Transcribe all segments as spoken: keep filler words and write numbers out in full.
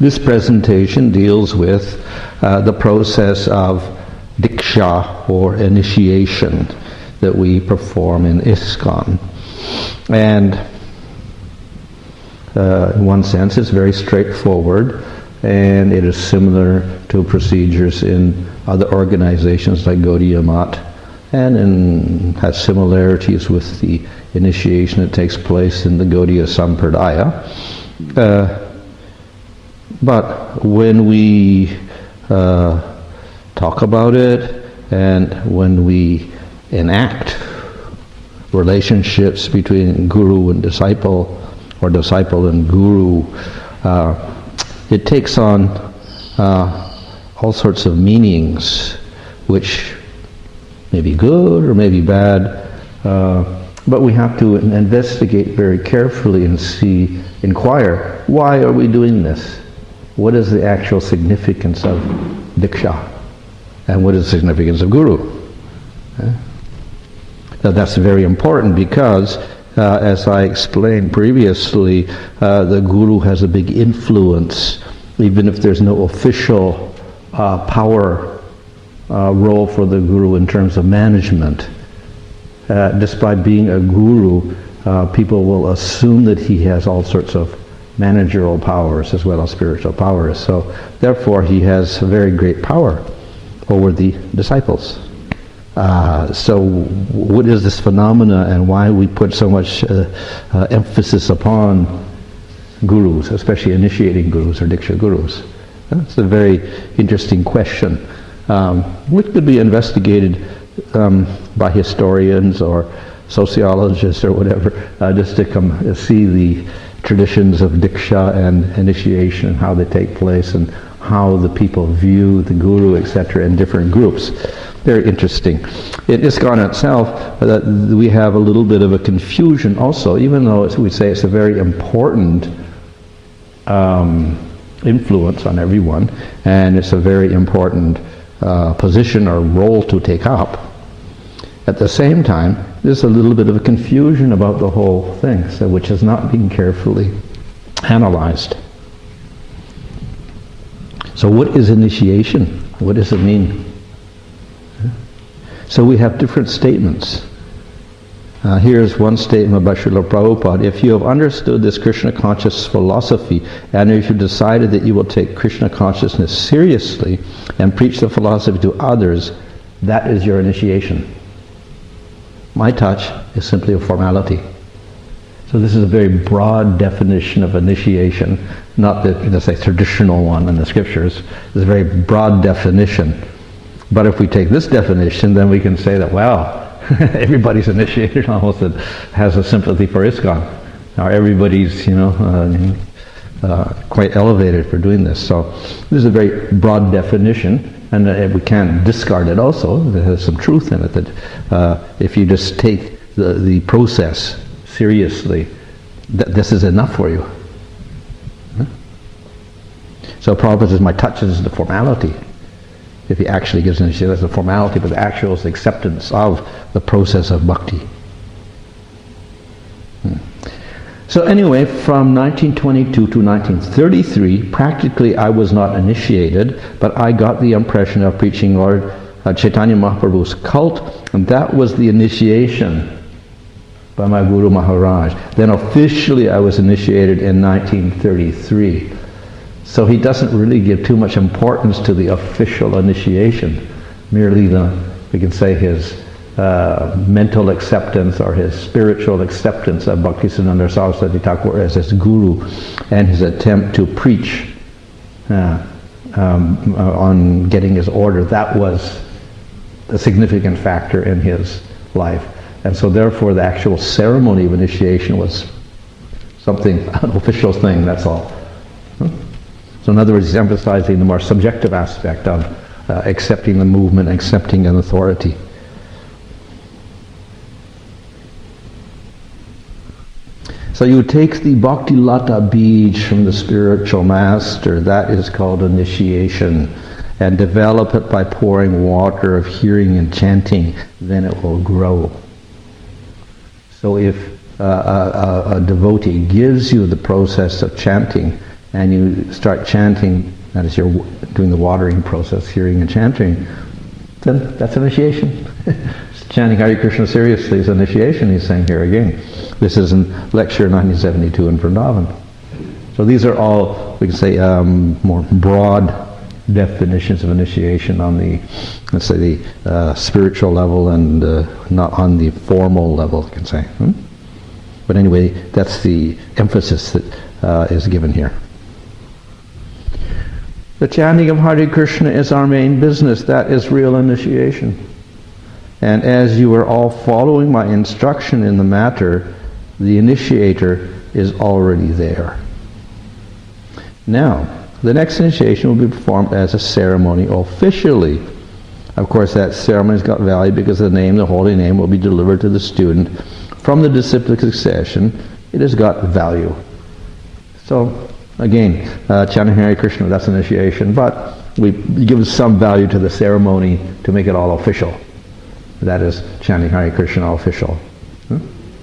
This presentation deals with uh, the process of diksha, or initiation, that we perform in ISKCON. And uh, in one sense it's very straightforward, and it is similar to procedures in other organizations like Gaudiya Math, and in, has similarities with the initiation that takes place in the Gaudiya Sampradaya. Uh, but when we uh, talk about it, and when we enact relationships between guru and disciple, or disciple and guru, uh, it takes on uh, all sorts of meanings, which may be good or may be bad, uh, but we have to investigate very carefully and see, inquire, why are we doing this? What is the actual significance of diksha? And what is the significance of guru? Uh, now that's very important because, uh, as I explained previously, uh, the guru has a big influence, even if there's no official uh, power uh, role for the guru in terms of management. Uh, despite being a guru, uh, people will assume that he has all sorts of managerial powers as well as spiritual powers. So therefore he has very great power over the disciples. Uh, so what is this phenomena, and why we put so much uh, uh, emphasis upon gurus, especially initiating gurus or diksha gurus? That's a very interesting question, um, which could be investigated um, by historians or sociologists or whatever, uh, just to come uh, see the traditions of diksha and initiation and how they take place and how the people view the guru, et cetera, in different groups. Very interesting. In ISKCON itself, uh, we have a little bit of a confusion also, even though it's, we say it's a very important um, influence on everyone, and it's a very important uh, position or role to take up. At the same time, there's a little bit of a confusion about the whole thing, so which is not being carefully analyzed. So what is initiation? What does it mean? So we have different statements. Uh, here's one statement by Srila Prabhupada. If you have understood this Krishna conscious philosophy, and if you decided that you will take Krishna consciousness seriously and preach the philosophy to others, that is your initiation. My touch is simply a formality. So this is a very broad definition of initiation, not the, let's say, traditional one in the scriptures. It's a very broad definition. But if we take this definition, then we can say that, wow, everybody's initiated almost that has a sympathy for ISKCON. Now everybody's, you know, uh, uh, quite elevated for doing this. So this is a very broad definition, and uh, we can't discard it also. There has some truth in it that uh, if you just take the, the process seriously, th- this is enough for you. Huh? So Prabhupada says, my touch is the formality. If he actually gives an initiation, that's a formality, but the actual is the acceptance of the process of bhakti. Hmm. So anyway, from nineteen twenty-two to nineteen thirty-three, practically I was not initiated, but I got the impression of preaching Lord uh, Chaitanya Mahaprabhu's cult, and that was the initiation by my Guru Maharaj. Then officially I was initiated in nineteen thirty-three. So he doesn't really give too much importance to the official initiation, merely the, we can say, his uh, mental acceptance or his spiritual acceptance of Bhaktisiddhanta Saraswati Thakur as his guru, and his attempt to preach uh, um, uh, on getting his order. That was a significant factor in his life. And so therefore the actual ceremony of initiation was something, an official thing, that's all. Huh? So in other words, he's emphasizing the more subjective aspect of uh, accepting the movement, accepting an authority. So you take the Bhakti Lata Bij from the spiritual master, that is called initiation, and develop it by pouring water of hearing and chanting, then it will grow. So if uh, a, a, a devotee gives you the process of chanting, and you start chanting, that is, you're doing the watering process, hearing and chanting, then that's initiation. Chanting Hare Krishna seriously is initiation, he's saying here again. This is in lecture nineteen seventy-two in Vrindavan. So these are all, we can say, um, more broad definitions of initiation on the, let's say, the uh, spiritual level, and uh, not on the formal level, you can say. Hmm? But anyway, that's the emphasis that uh, is given here. The chanting of Hare Krishna is our main business. That is real initiation. And as you are all following my instruction in the matter, the initiator is already there. Now, the next initiation will be performed as a ceremony officially. Of course, that ceremony's got value because the name, the holy name, will be delivered to the student from the disciplic succession. It has got value. So, again, uh, chanting Hare Krishna, that's initiation, but we give some value to the ceremony to make it all official. That is chanting Hare Krishna official. Hmm?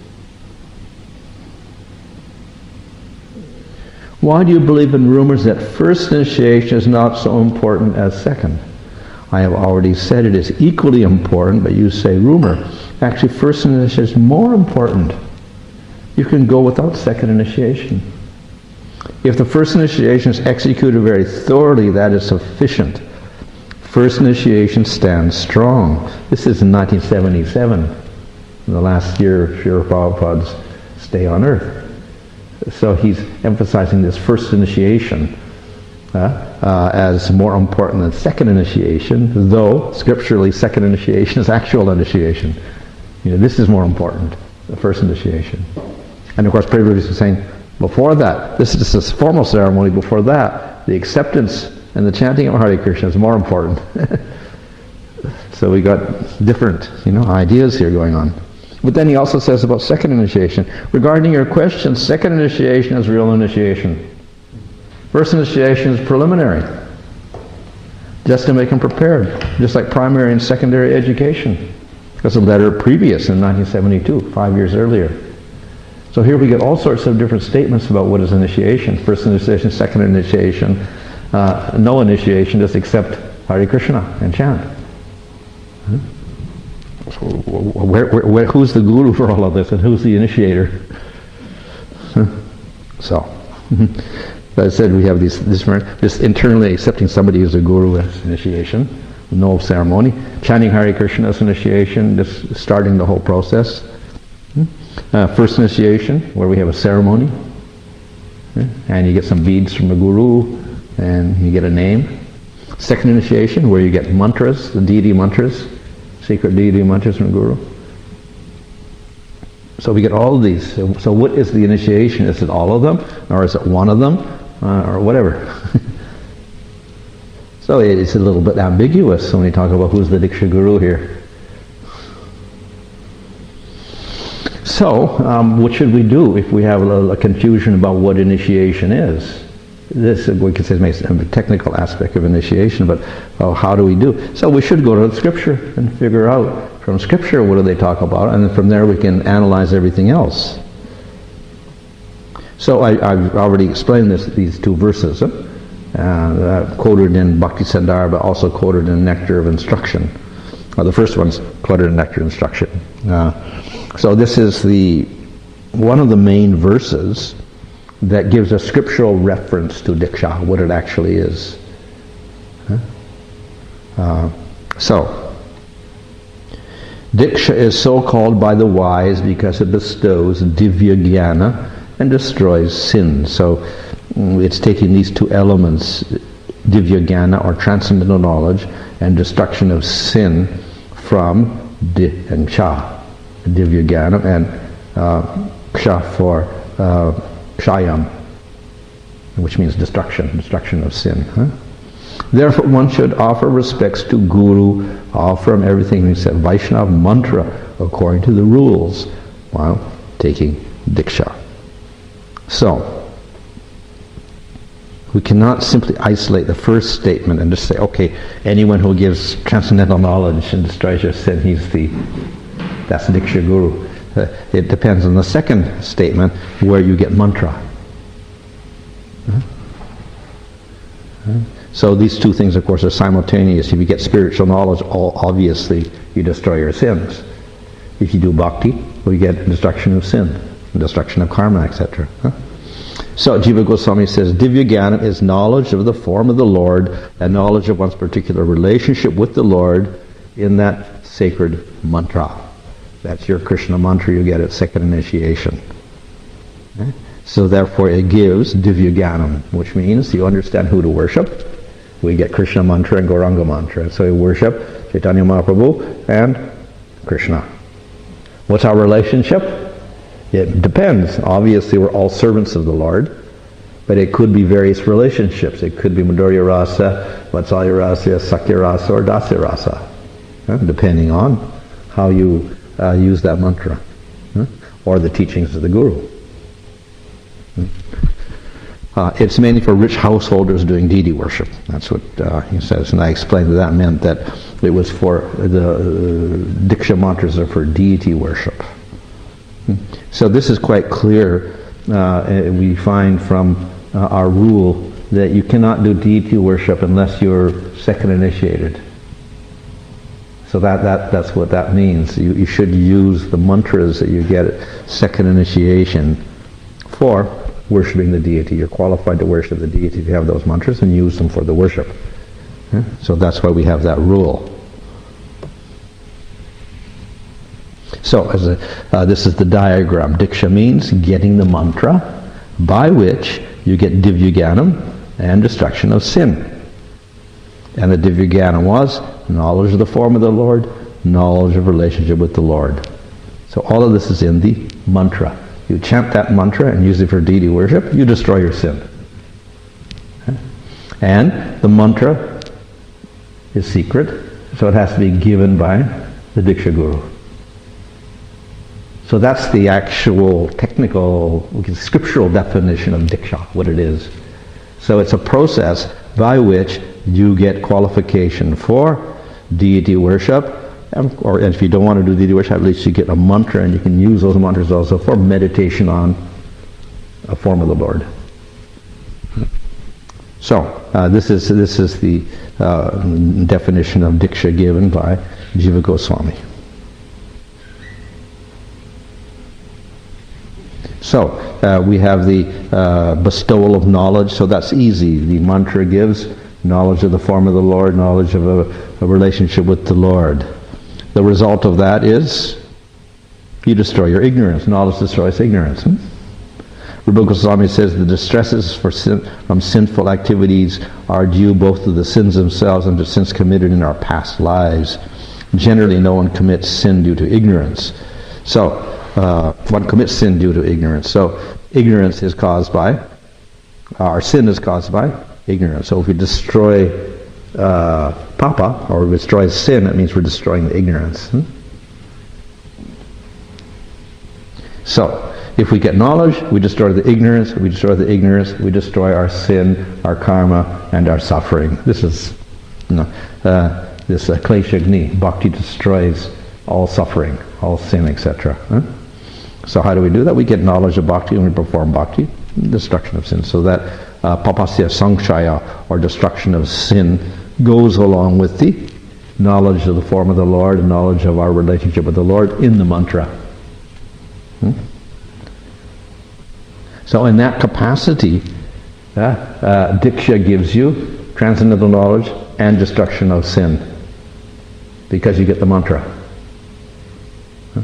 Why do you believe in rumors that first initiation is not so important as second? I have already said it is equally important, but you say rumor. Actually, first initiation is more important. You can go without second initiation. If the first initiation is executed very thoroughly, that is sufficient. First initiation stands strong. This is in nineteen seventy-seven, in the last year of Srila Prabhupada's stay on earth. So he's emphasizing this first initiation uh, uh, as more important than second initiation, though scripturally second initiation is actual initiation. You know, this is more important, the first initiation. And of course, Prabhupada is saying, before that, this is a formal ceremony, before that, the acceptance and the chanting of Hare Krishna is more important. So we got different, you know, ideas here going on. But then he also says about second initiation. Regarding your question, second initiation is real initiation. First initiation is preliminary, just to make them prepared, just like primary and secondary education. Because of letter previous in nineteen seventy-two, five years earlier. So here we get all sorts of different statements about what is initiation. First initiation, second initiation, uh, no initiation, just accept Hare Krishna and chant. Hmm? So where, where, where, who's the guru for all of this, and who's the initiator? So, as I said, we have these, this, this internally accepting somebody as a guru as initiation, no ceremony. Chanting Hare Krishna as initiation, just starting the whole process. Uh, first initiation, where we have a ceremony, and you get some beads from the guru, and you get a name. Second initiation, where you get mantras, the deity mantras, secret deity mantras from the guru. So we get all of these. So, so what is the initiation? Is it all of them? Or is it one of them? Uh, or whatever. So it's a little bit ambiguous when we talk about who's the Diksha Guru here. So, um, what should we do if we have a, little, a confusion about what initiation is? This, we could say, is a technical aspect of initiation, but well, how do we do? So we should go to the scripture and figure out from scripture what do they talk about, and then from there we can analyze everything else. So I, I've already explained this, these two verses, uh, uh, quoted in Bhakti Sandarbha, but also quoted in Nectar of Instruction. Well, the first one's quoted in Nectar of Instruction. Uh, so this is the one of the main verses that gives a scriptural reference to Diksha, what it actually is. Huh? Uh, so, Diksha is so called by the wise because it bestows divya jnana and destroys sin. So, mm, it's taking these two elements, divya jnana or transcendental knowledge, and destruction of sin from di and ksha, divya jnana, and uh, ksha for uh, kshayam, which means destruction, destruction of sin. Huh? Therefore, one should offer respects to Guru, offer him everything he said, Vaishnava mantra, according to the rules, while taking Diksha. So, we cannot simply isolate the first statement and just say, okay, anyone who gives transcendental knowledge and destroys your sin, he's the, that's Diksha Guru. Uh, it depends on the second statement where you get mantra. Uh-huh. So these two things, of course, are simultaneous. If you get spiritual knowledge, all, obviously you destroy your sins. If you do bhakti, we get destruction of sin, destruction of karma, et cetera. Huh? So Jiva Goswami says, Divya Jnana is knowledge of the form of the Lord and knowledge of one's particular relationship with the Lord in that sacred mantra. That's your Krishna mantra you get at second initiation. Okay? So therefore it gives Divya Jnanam, which means you understand who to worship. We get Krishna mantra and Gauranga mantra. So we worship Chaitanya Mahaprabhu and Krishna. What's our relationship? It depends. Obviously we're all servants of the Lord, but it could be various relationships. It could be Madhurya Rasa, Vatsalya Rasa, Sakya Rasa, or Dasya Rasa, huh? depending on how you uh, use that mantra, huh? or the teachings of the Guru. Uh, it's mainly for rich householders doing deity worship. That's what uh, he says. And I explained that that meant that it was for the uh, Diksha mantras are for deity worship. So this is quite clear. Uh, we find from uh, our rule that you cannot do deity worship unless you're second initiated. So that, that that's what that means. You, you should use the mantras that you get at second initiation for worshipping the deity. You're qualified to worship the deity if you have those mantras and use them for the worship. Yeah? So that's why we have that rule. So as a, uh, this is the diagram. Diksha means getting the mantra by which you get Divya Jnanam and destruction of sin. And the Divya Jnanam was knowledge of the form of the Lord, knowledge of relationship with the Lord. So all of this is in the mantra. You chant that mantra and use it for deity worship, you destroy your sin. Okay? And the mantra is secret, so it has to be given by the Diksha Guru. So that's the actual technical, scriptural definition of Diksha, what it is. So it's a process by which you get qualification for deity worship, or if you don't want to do deity worship, at least you get a mantra, and you can use those mantras also for meditation on a form of the Lord. So uh, this is this is the uh, definition of Diksha given by Jiva Goswami. So uh, we have the uh, bestowal of knowledge, so that's easy. The mantra gives knowledge of the form of the Lord, knowledge of a, a relationship with the Lord. The result of that is you destroy your ignorance. Knowledge destroys ignorance. Hmm? Rupa Goswami says the distresses for sin, from sinful activities are due both to the sins themselves and to sins committed in our past lives. Generally, no one commits sin due to ignorance. So, uh, one commits sin due to ignorance. So, ignorance is caused by, our sin is caused by ignorance. So, if we destroy uh, papa, or we destroy sin, it means we're destroying the ignorance. Hmm? So, if we get knowledge, we destroy the ignorance. We destroy the ignorance. We destroy our sin, our karma, and our suffering. This is, you know, uh, this uh, klesha agni. Bhakti destroys all suffering, all sin, et cetera. Huh? So how do we do that? We get knowledge of bhakti and we perform bhakti, destruction of sin. So that uh, papasya samshaya, or destruction of sin, goes along with the knowledge of the form of the Lord and knowledge of our relationship with the Lord in the mantra. Hmm? So in that capacity, uh, uh, Diksha gives you transcendental knowledge and destruction of sin, because you get the mantra. Huh?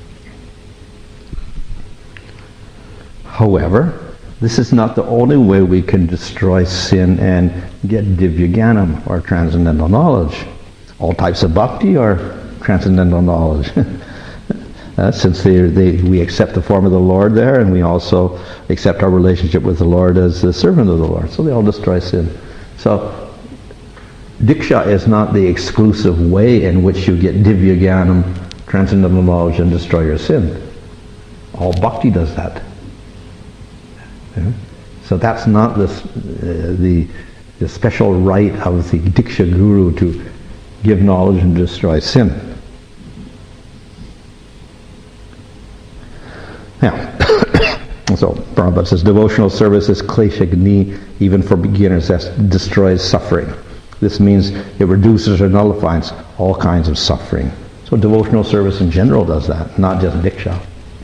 However, this is not the only way we can destroy sin and get Divya Jnanam, or transcendental knowledge. All types of bhakti are transcendental knowledge. Uh, since they, they, we accept the form of the Lord there, and we also accept our relationship with the Lord as the servant of the Lord. So they all destroy sin. So Diksha is not the exclusive way in which you get Divya Jnanam, transcendental knowledge, and destroy your sin. All bhakti does that. Yeah? So that's not the, uh, the, the special right of the Diksha Guru to give knowledge and destroy sin. Now, so Prabhupada it says devotional service is kleshagni, even for beginners, that destroys suffering. This means it reduces or nullifies all kinds of suffering. So devotional service in general does that, not just Diksha.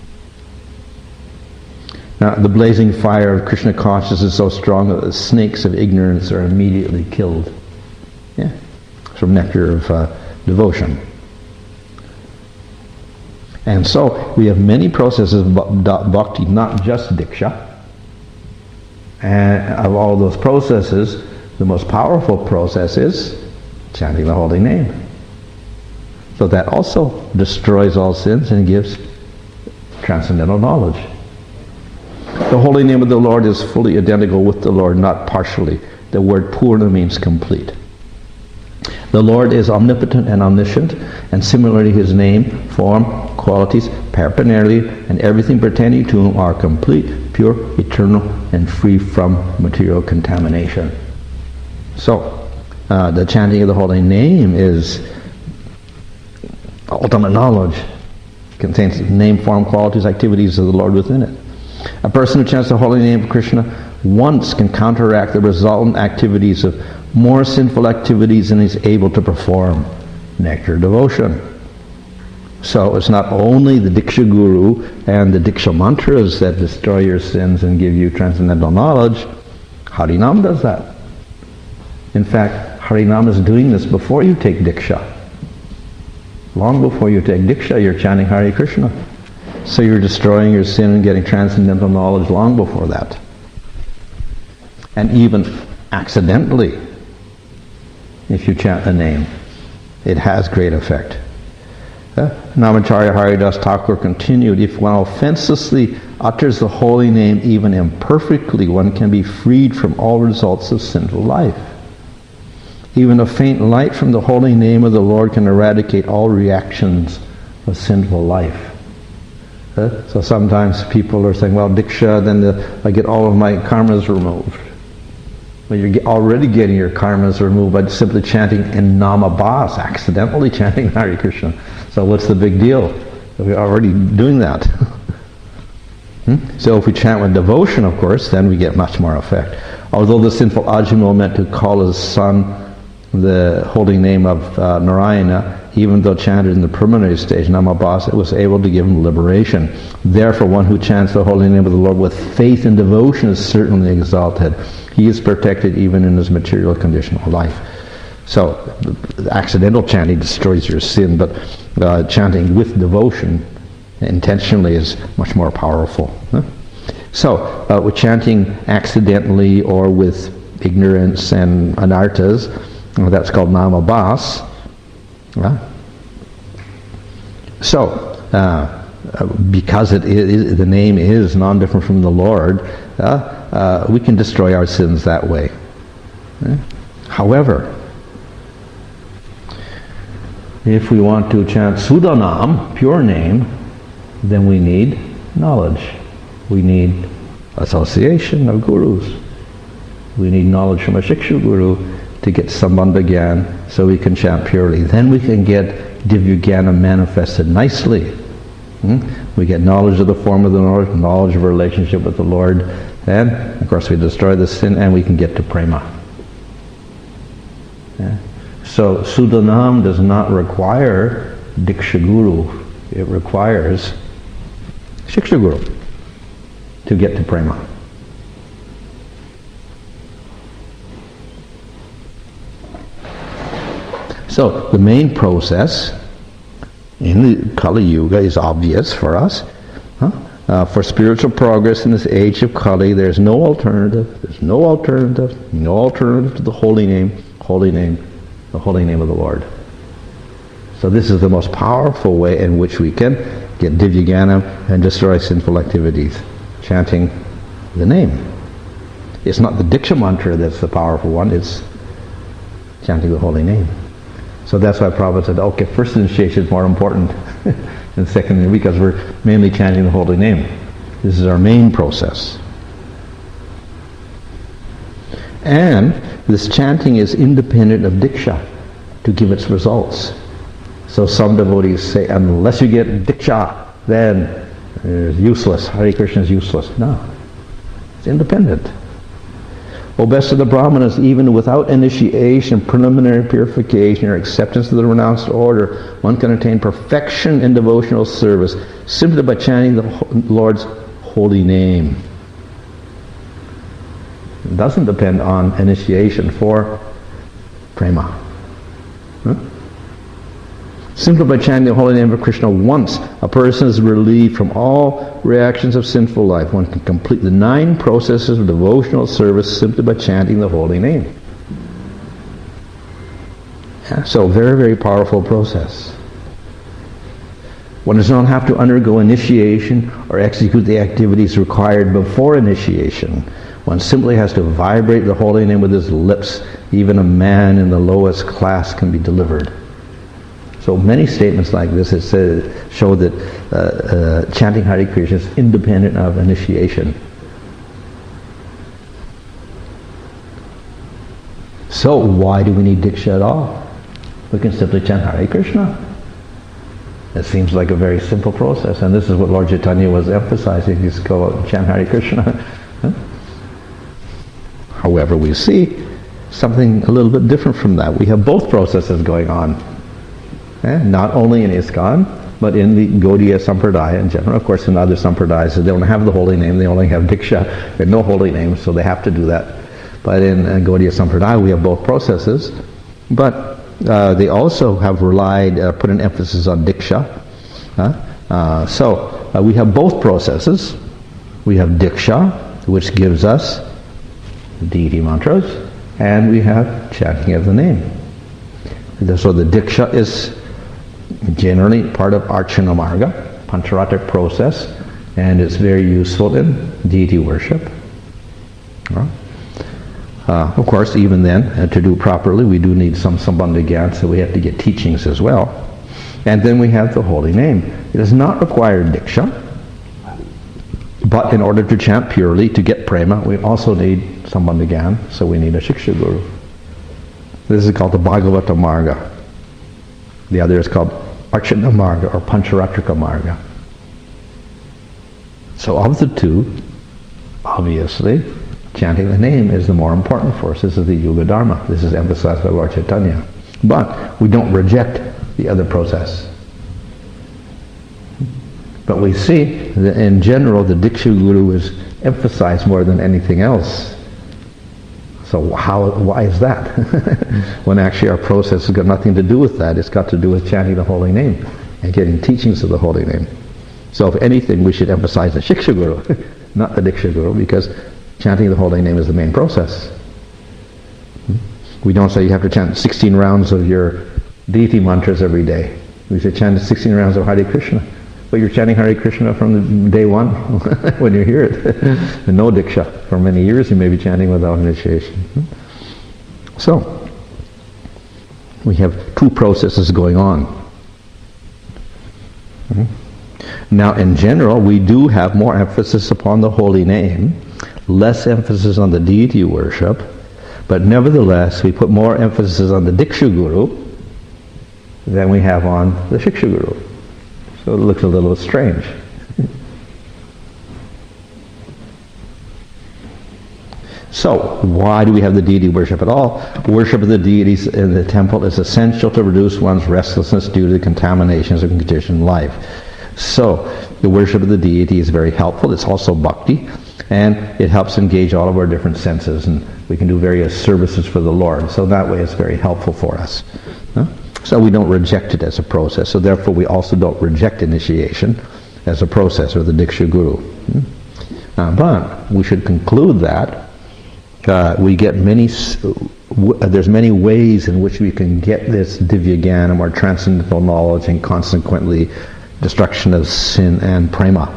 Now, the blazing fire of Krishna consciousness is so strong that the snakes of ignorance are immediately killed. Yeah, from nectar of uh, devotion. And so we have many processes of bhakti, not just Diksha. And of all those processes, the most powerful process is chanting the holy name. So that also destroys all sins and gives transcendental knowledge. The holy name of the Lord is fully identical with the Lord, not partially. The word Purna means complete. The Lord is omnipotent and omniscient, and similarly his name, form, qualities, paraphernalia, and everything pertaining to him are complete, pure, eternal, and free from material contamination. So, uh, the chanting of the holy name is ultimate knowledge. It contains name, form, qualities, activities of the Lord within it. A person who chants the holy name of Krishna once can counteract the resultant activities of more sinful activities than he's able to perform. Nectar devotion. So it's not only the Diksha Guru and the Diksha mantras that destroy your sins and give you transcendental knowledge. Harinam does that. In fact, Harinam is doing this before you take Diksha. Long before you take Diksha, you're chanting Hare Krishna. So you're destroying your sin and getting transcendental knowledge long before that. And even accidentally, if you chant the name, it has great effect. Uh, Namacharya Haridas Thakur continued, if one offensively utters the holy name even imperfectly, one can be freed from all results of sinful life. Even a faint light from the holy name of the Lord can eradicate all reactions of sinful life. Uh, so sometimes people are saying, well, Diksha, then the, I get all of my karmas removed. Well, you're already getting your karmas removed by simply chanting in Namabhas, accidentally chanting Hare Krishna. So what's the big deal? We're already doing that. hmm? So if we chant with devotion, of course, then we get much more effect. Although the sinful Ajamil meant to call his son the holy name of uh, Narayana, even though chanted in the preliminary stage, Namabhasa, it was able to give him liberation. Therefore, one who chants the holy name of the Lord with faith and devotion is certainly exalted. He is protected even in his material conditional life. So, the accidental chanting destroys your sin, but uh, chanting with devotion intentionally is much more powerful. Huh? So, uh, with chanting accidentally or with ignorance and anarthas, uh, that's called Namabhas. Huh? So, uh, because it is, the name is non-different from the Lord, uh, uh, we can destroy our sins that way. Uh, however, if we want to chant Sudhanam, pure name, then we need knowledge. We need association of gurus. We need knowledge from a Shiksha Guru to get Sambandha Gyan so we can chant purely. Then we can get Divya Jnana manifested nicely. Hmm? We get knowledge of the form of the Lord, knowledge of our relationship with the Lord, and of course we destroy the sin and we can get to Prema. Yeah. So Sudhanam does not require Diksha Guru. It requires Shiksha Guru to get to Prema. So the main process in the Kali Yuga is obvious for us. Huh? Uh, for spiritual progress in this age of Kali, there's no alternative. There's no alternative. No alternative to the holy name. Holy name. The holy name of the Lord. So this is the most powerful way in which we can get Divya Jnana and destroy sinful activities. Chanting the name. It's not the Diksha mantra that's the powerful one. It's chanting the holy name. So that's why Prabhupada said, okay, first initiation is more important than second, because we're mainly chanting the holy name. This is our main process. And this chanting is independent of Diksha to give its results. So some devotees say, unless you get Diksha, then it's useless. Hare Krishna is useless. No. It's independent. O best of the Brahmanas, even without initiation, preliminary purification, or acceptance of the renounced order, one can attain perfection in devotional service simply by chanting the Lord's holy name. It doesn't depend on initiation for prema. Huh? Simply by chanting the holy name of Krishna once, a person is relieved from all reactions of sinful life. One can complete the nine processes of devotional service simply by chanting the holy name. Yeah, so very, very powerful process. One does not have to undergo initiation or execute the activities required before initiation. One simply has to vibrate the holy name with his lips. Even a man in the lowest class can be delivered. So many statements like this it says, show that uh, uh, chanting Hare Krishna is independent of initiation. So why do we need Diksha at all? We can simply chant Hare Krishna. It seems like a very simple process, and this is what Lord Chaitanya was emphasizing. He's go out and chant Hare Krishna. Huh? However, we see something a little bit different from that. We have both processes going on. Eh? Not only in ISKCON, but in the Gaudiya Sampradaya in general. Of course, in other Sampradayas, they don't have the holy name, they only have Diksha, and no holy name, so they have to do that. But in uh, Gaudiya Sampradaya, we have both processes. But uh, they also have relied, uh, put an emphasis on Diksha. Huh? Uh, so, uh, we have both processes. We have Diksha, which gives us deity mantras, and we have chanting of the name. So the Diksha is generally part of Archana Marga, Pancharatric process, and it's very useful in deity worship. Uh, of course, even then, uh, to do properly, we do need some Sambandha Gyan, so we have to get teachings as well. And then we have the holy name. It does not require Diksha, but in order to chant purely, to get prema, we also need Sambandha Gyan, so we need a Shiksha Guru. This is called the Bhagavata Marga. The other is called Archana Marga or Pancharatrika Marga. So of the two, obviously, chanting the name is the more important for us. This is the Yuga Dharma. This is emphasized by Lord Chaitanya. But we don't reject the other process. But we see that in general the Diksha Guru is emphasized more than anything else. So how, why is that? When actually our process has got nothing to do with that. It's got to do with chanting the holy name and getting teachings of the holy name. So if anything, we should emphasize the Shiksha Guru, not the Diksha Guru, because chanting the holy name is the main process. We don't say you have to chant sixteen rounds of your deity mantras every day. We say chant sixteen rounds of Hare Krishna. But you're chanting Hare Krishna from day one when you hear it. And no Diksha. For many years you may be chanting without initiation. So, we have two processes going on. Now in general, we do have more emphasis upon the holy name, less emphasis on the deity worship, but nevertheless we put more emphasis on the Diksha Guru than we have on the Shiksha Guru. So it looks a little strange. So, why do we have the deity worship at all? Worship of the deities in the temple is essential to reduce one's restlessness due to the contaminations of conditioned life. So, the worship of the deity is very helpful. It's also bhakti, and it helps engage all of our different senses, and we can do various services for the Lord. So that way it's very helpful for us. Huh? So we don't reject it as a process. So therefore we also don't reject initiation as a process or the Diksha Guru. Hmm? Uh, but we should conclude that uh, we get many, w- there's many ways in which we can get this Divya Jnanam or transcendental knowledge and consequently destruction of sin and prema.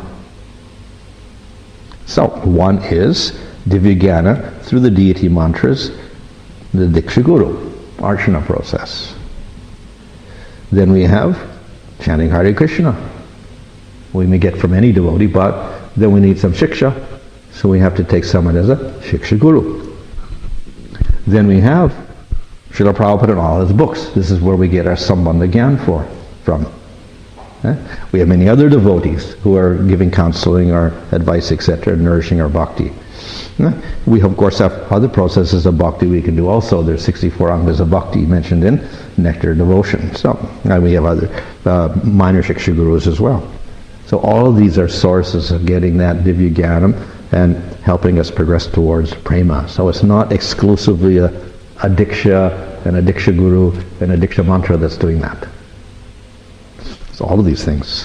So one is Divya Jnana through the deity mantras, the Diksha Guru, Archana process. Then we have chanting Hare Krishna. We may get from any devotee, but then we need some Shiksha, so we have to take someone as a Shiksha Guru. Then we have Srila Prabhupada and all his books. This is where we get our Sambandha Gyan for, from. Eh? We have many other devotees who are giving counseling or advice, et cetera, nourishing our bhakti. We of course have other processes of bhakti we can do also. There's sixty-four angas of bhakti mentioned in Nectar Devotion. So, and we have other uh, minor Shiksha Gurus as well. So all of these are sources of getting that Divya Jnanam and helping us progress towards prema. So it's not exclusively a, a Diksha and a Diksha Guru and a Diksha Mantra that's doing that. So all of these things.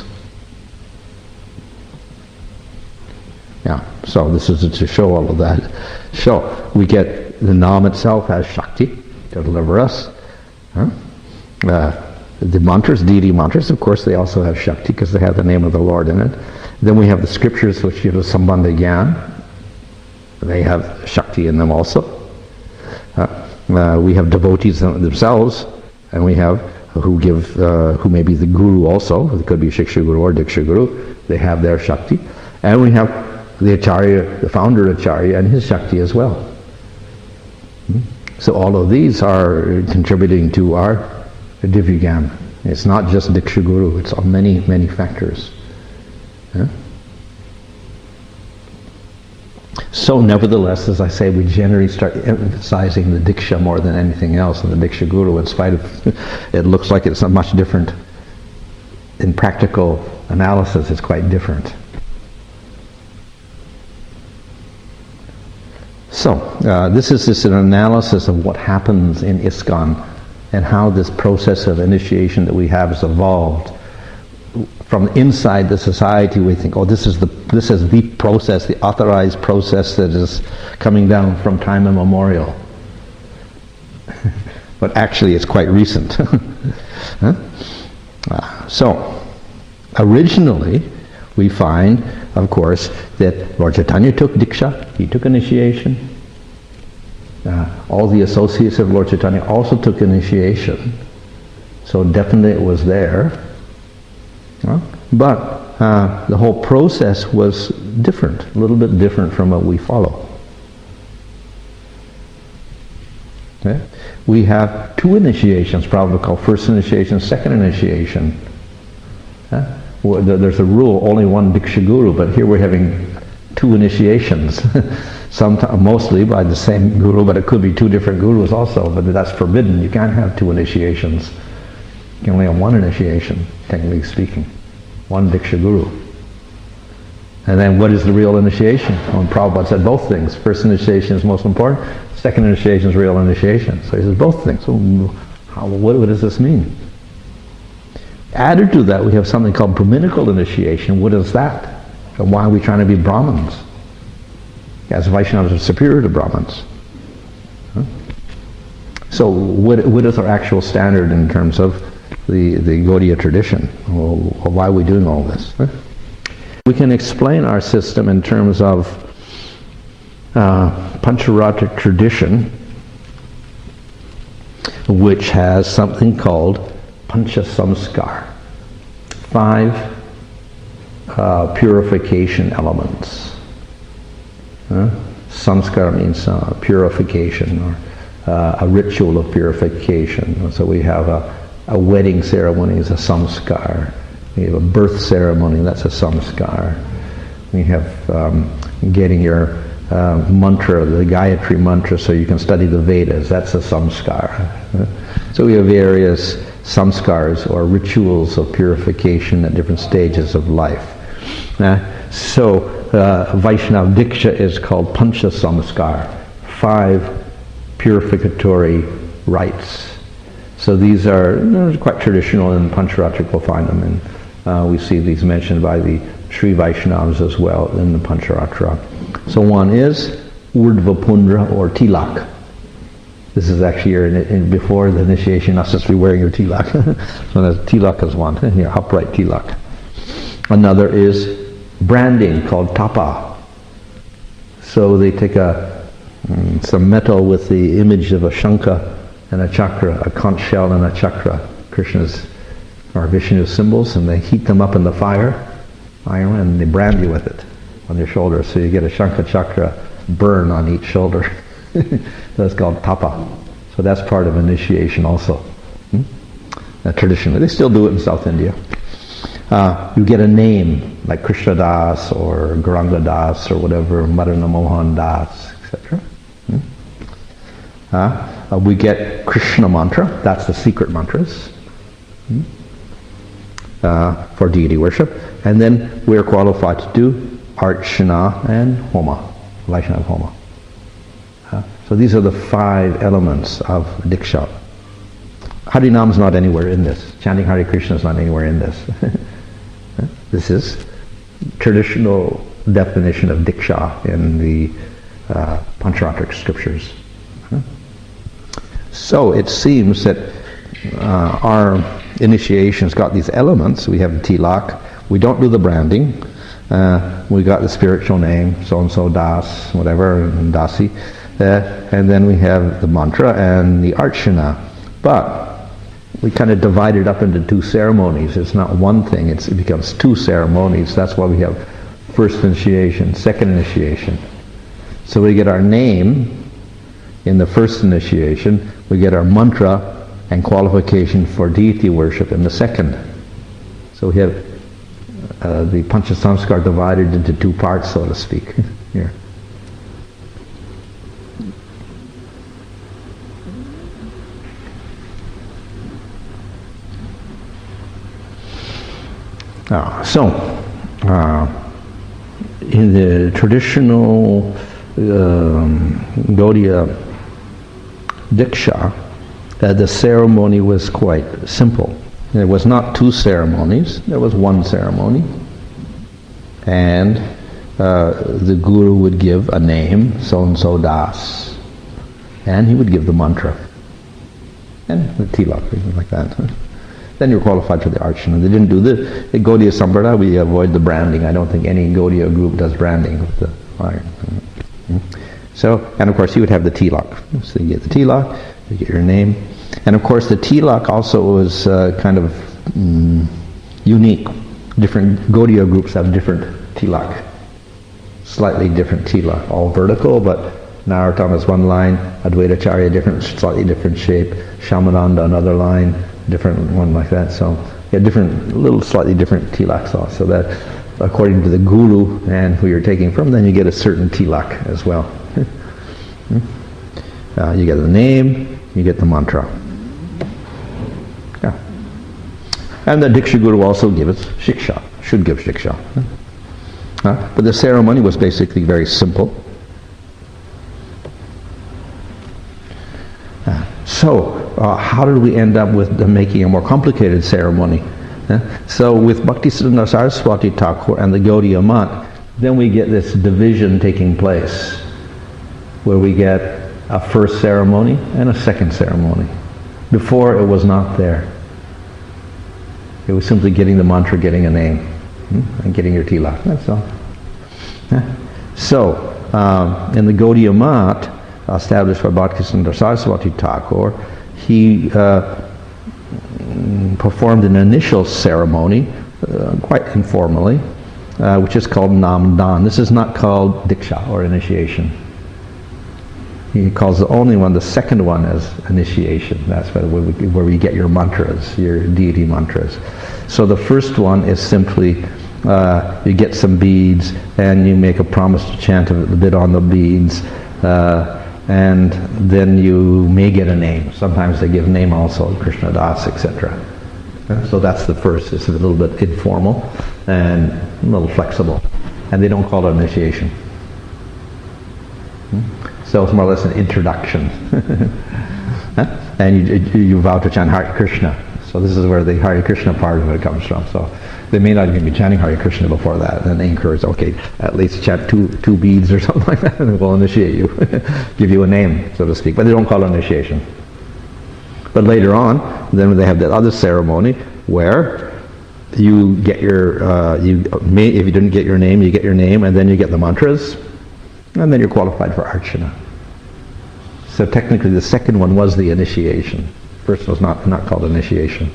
Yeah, so this is to show all of that. So we get the Nam itself has Shakti to deliver us. Huh? Uh, the mantras, deity mantras, of course, they also have Shakti because they have the name of the Lord in it. Then we have the scriptures which give us Sambandha Gyan. They have Shakti in them also. Uh, uh, we have devotees themselves, and we have who give, uh, who may be the Guru also. It could be Shiksha Guru or Diksha Guru. They have their Shakti. And we have the Acharya, the founder Acharya, and his Shakti as well. Hmm? So all of these are contributing to our Divya Jnana. It's not just Diksha Guru, it's on many, many factors. Huh? So nevertheless, as I say, we generally start emphasizing the Diksha more than anything else, and the Diksha Guru, in spite of it looks like it's not much different. In practical analysis, it's quite different. So, uh, this is just an analysis of what happens in ISKCON and how this process of initiation that we have has evolved. From inside the society, we think, oh, this is the this is the process, the authorized process that is coming down from time immemorial. But actually, it's quite recent. huh? uh, so, originally, we find, of course, that Lord Chaitanya took Diksha, he took initiation. Uh, all the associates of Lord Chaitanya also took initiation. So definitely it was there. Uh, but uh, the whole process was different, a little bit different from what we follow. Okay? We have two initiations, probably called first initiation, second initiation. Uh, There's a rule, only one Diksha Guru, but here we're having two initiations. Sometimes, mostly by the same Guru, but it could be two different Gurus also, but that's forbidden. You can't have two initiations. You can only have one initiation, technically speaking. One Diksha Guru. And then what is the real initiation? Well, Prabhupada said both things. First initiation is most important, second initiation is real initiation. So he says both things. So how, what, what does this mean? Added to that, we have something called Brahminical initiation. What is that? And why are we trying to be Brahmins? As Vaishnavas are superior to Brahmins. Huh? So what, what is our actual standard in terms of the, the Gaudiya tradition? Well, why are we doing all this? Huh? We can explain our system in terms of uh, Pancharatra tradition, which has something called Pancha Samskar, five uh, purification elements. Huh? Samskar means uh, purification, or uh, a ritual of purification. So we have a, a wedding ceremony is a samskar. We have a birth ceremony, that's a samskar. We have um, getting your uh, mantra, the Gayatri mantra, so you can study the Vedas, that's a samskar. Huh? So we have various samskars or rituals of purification at different stages of life. Uh, so uh, Vaishnava Diksha is called Pancha Samskar, five purificatory rites. So these are you know, quite traditional in Pancharatra, we'll find them, and uh, we see these mentioned by the Sri Vaishnavas as well in the Pancharatra. So one is Urdhva Pundra or Tilak. This is actually your, in, in, before the initiation, not just be wearing your tilak. So there's tilak is one, your upright tilak. Another is branding called tapa. So they take a um, some metal with the image of a shankha and a chakra, a conch shell and a chakra, Krishna's or Vishnu's symbols, and they heat them up in the fire, iron, and they brand you with it on your shoulder. So you get a shankha chakra burn on each shoulder. That's called tapa. So that's part of initiation also. Hmm? Uh, traditionally. They still do it in South India. Uh, you get a name, like Krishna Das or Gauranga Das or whatever, Madan Mohan Das, et cetera. Hmm? Uh, uh, we get Krishna mantra, that's the secret mantras. Hmm? Uh, for deity worship. And then we're qualified to do Archana and Homa, Vaishnava Homa. Uh, so these are the five elements of Diksha. Harinam is not anywhere in this. Chanting Hare Krishna is not anywhere in this. This is traditional definition of Diksha in the uh, Pancharatric scriptures. So it seems that uh, our initiation's got these elements. We have the tilak. We don't do the branding. Uh, we got the spiritual name, so-and-so Das, whatever, and Dasi. Uh, and then we have the mantra and the archana. But we kind of divide it up into two ceremonies. It's not one thing. It's, it becomes two ceremonies. That's why we have first initiation, second initiation. So we get our name in the first initiation. We get our mantra and qualification for deity worship in the second. So we have uh, the Panchasamskar divided into two parts, so to speak, here. Uh, so, uh, in the traditional um, Gaudiya Diksha, uh, the ceremony was quite simple. There was not two ceremonies, there was one ceremony. And uh, the guru would give a name, so-and-so Das, and he would give the mantra. And the tilak, things like that. Then you're qualified for the archana. They didn't do the, the Gaudiya Sampradaya, we avoid the branding. I don't think any Gaudiya group does branding with the fire. So, and of course you would have the tilak. So you get the tilak, you get your name. And of course the tilak also was uh, kind of mm, unique. Different Gaudiya groups have different tilak. Slightly different tilak. All vertical, but Narottam is one line, Advaitacharya different, slightly different shape, Shamananda another line, different one like that. So yeah, different, little slightly different tilaks also. So that according to the guru and who you're taking from, then you get a certain tilak as well. uh, you get the name, you get the mantra. Yeah. And the Diksha Guru also gives Shiksha, should give Shiksha. Uh, but the ceremony was basically very simple. Uh, so, uh, how did we end up with the making a more complicated ceremony? Uh, so, with Bhaktisiddhanta Saraswati Thakur and the Gaudiya Math, then we get this division taking place, where we get a first ceremony and a second ceremony. Before, it was not there. It was simply getting the mantra, getting a name, hmm, and getting your tilak. That's all. Uh, so, um, in the Gaudiya Math, established by Bhaktisiddhanta Saraswati Thakur, he uh, performed an initial ceremony, uh, quite informally, uh, which is called Namdan. This is not called Diksha or initiation. He calls the only one, the second one, as initiation. That's where we, where we get your mantras, your deity mantras. So the first one is simply uh, you get some beads and you make a promise to chant a bit on the beads. Uh, and then you may get a name. Sometimes they give name also, Krishna Das, et cetera. So that's the first. It's a little bit informal and a little flexible. And they don't call it initiation. So it's more or less an introduction. And you, you vow to chant Hare Krishna. So this is where the Hare Krishna part of it comes from. So they may not even be chanting Hare Krishna before that. And they encourage, okay, at least chant two two beads or something like that, and we'll initiate you, give you a name, so to speak. But they don't call it initiation. But later on, then they have that other ceremony where you get your, uh, you may, if you didn't get your name, you get your name, and then you get the mantras, and then you're qualified for Archana. So technically the second one was the initiation. First was not, not called initiation.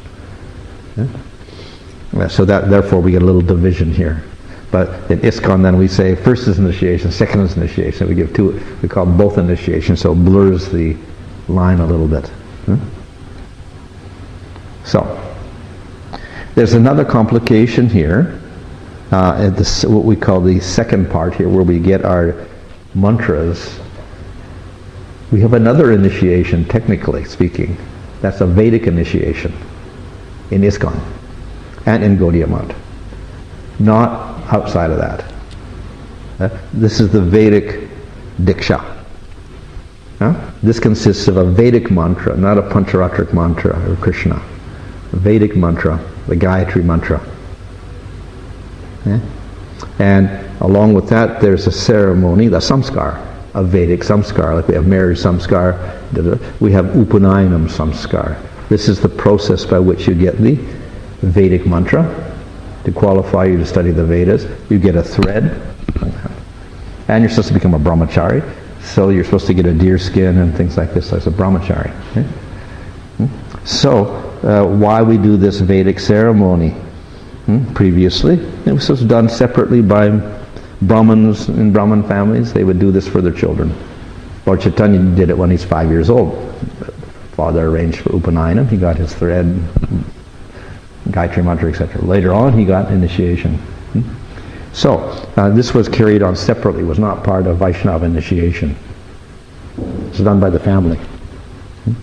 Yeah? So that, therefore we get a little division here. But in ISKCON then we say first is initiation, second is initiation. We give two, we call them both initiation, so it blurs the line a little bit. Hmm? So, There's another complication here, uh, at this, what we call the second part here, where we get our mantras. We have another initiation, technically speaking. That's a Vedic initiation in ISKCON and in Gaudiya Math. Not outside of that. Uh, this is the Vedic Diksha. Huh? This consists of a Vedic mantra, not a Pancharatric mantra of Krishna. A Vedic mantra, the Gayatri mantra. Yeah? And along with that, there's a ceremony, the samskar, a Vedic samskar. Like we have marriage samskar, we have Upanayana samskar. This is the process by which you get the Vedic mantra to qualify you to study the Vedas. You get a thread, and you're supposed to become a brahmachari. So you're supposed to get a deer skin and things like this as a brahmachari. Okay? So uh, why we do this Vedic ceremony? Hmm? Previously, it was just done separately by Brahmins in Brahmin families. They would do this for their children. Lord Chaitanya did it when he's five years old. Father arranged for Upanayana. He got his thread, Gayatri mantra, et cetera. Later on, he got initiation. Hmm? So, uh, this was carried on separately. It was not part of Vaishnava initiation. It was done by the family. Hmm?